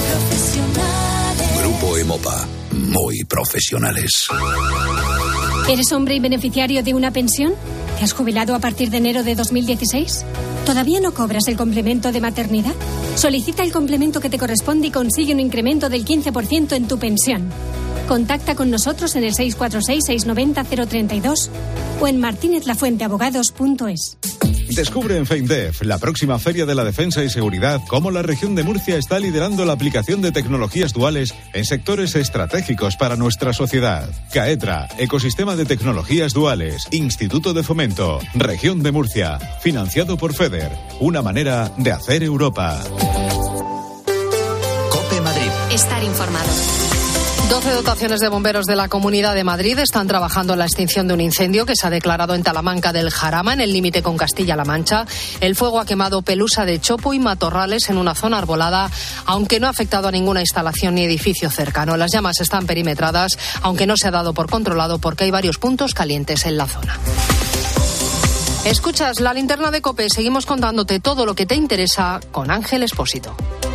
Grupo Emopa. Muy profesionales. ¿Eres hombre y beneficiario de una pensión? ¿Te has jubilado a partir de enero de dos mil dieciséis? ¿Todavía no cobras el complemento de maternidad? Solicita el complemento que te corresponde y consigue un incremento del quince por ciento en tu pensión. Contacta con nosotros en el seis cuatro seis, seis nueve cero, cero tres dos o en martinez lafuente abogados punto es. Descubre en FEINDEF, la próxima Feria de la Defensa y Seguridad, cómo la región de Murcia está liderando la aplicación de tecnologías duales en sectores estratégicos para nuestra sociedad. CAETRA, Ecosistema de Tecnologías Duales, Instituto de Fomento, Región de Murcia, financiado por FEDER, una manera de hacer Europa. COPE Madrid. Estar informado. doce dotaciones de bomberos de la Comunidad de Madrid están trabajando en la extinción de un incendio que se ha declarado en Talamanca del Jarama, en el límite con Castilla-La Mancha. El fuego ha quemado Pelusa de Chopo y matorrales en una zona arbolada, aunque no ha afectado a ninguna instalación ni edificio cercano. Las llamas están perimetradas, aunque no se ha dado por controlado porque hay varios puntos calientes en la zona. Escuchas la linterna de COPE. Seguimos contándote todo lo que te interesa con Ángel Expósito.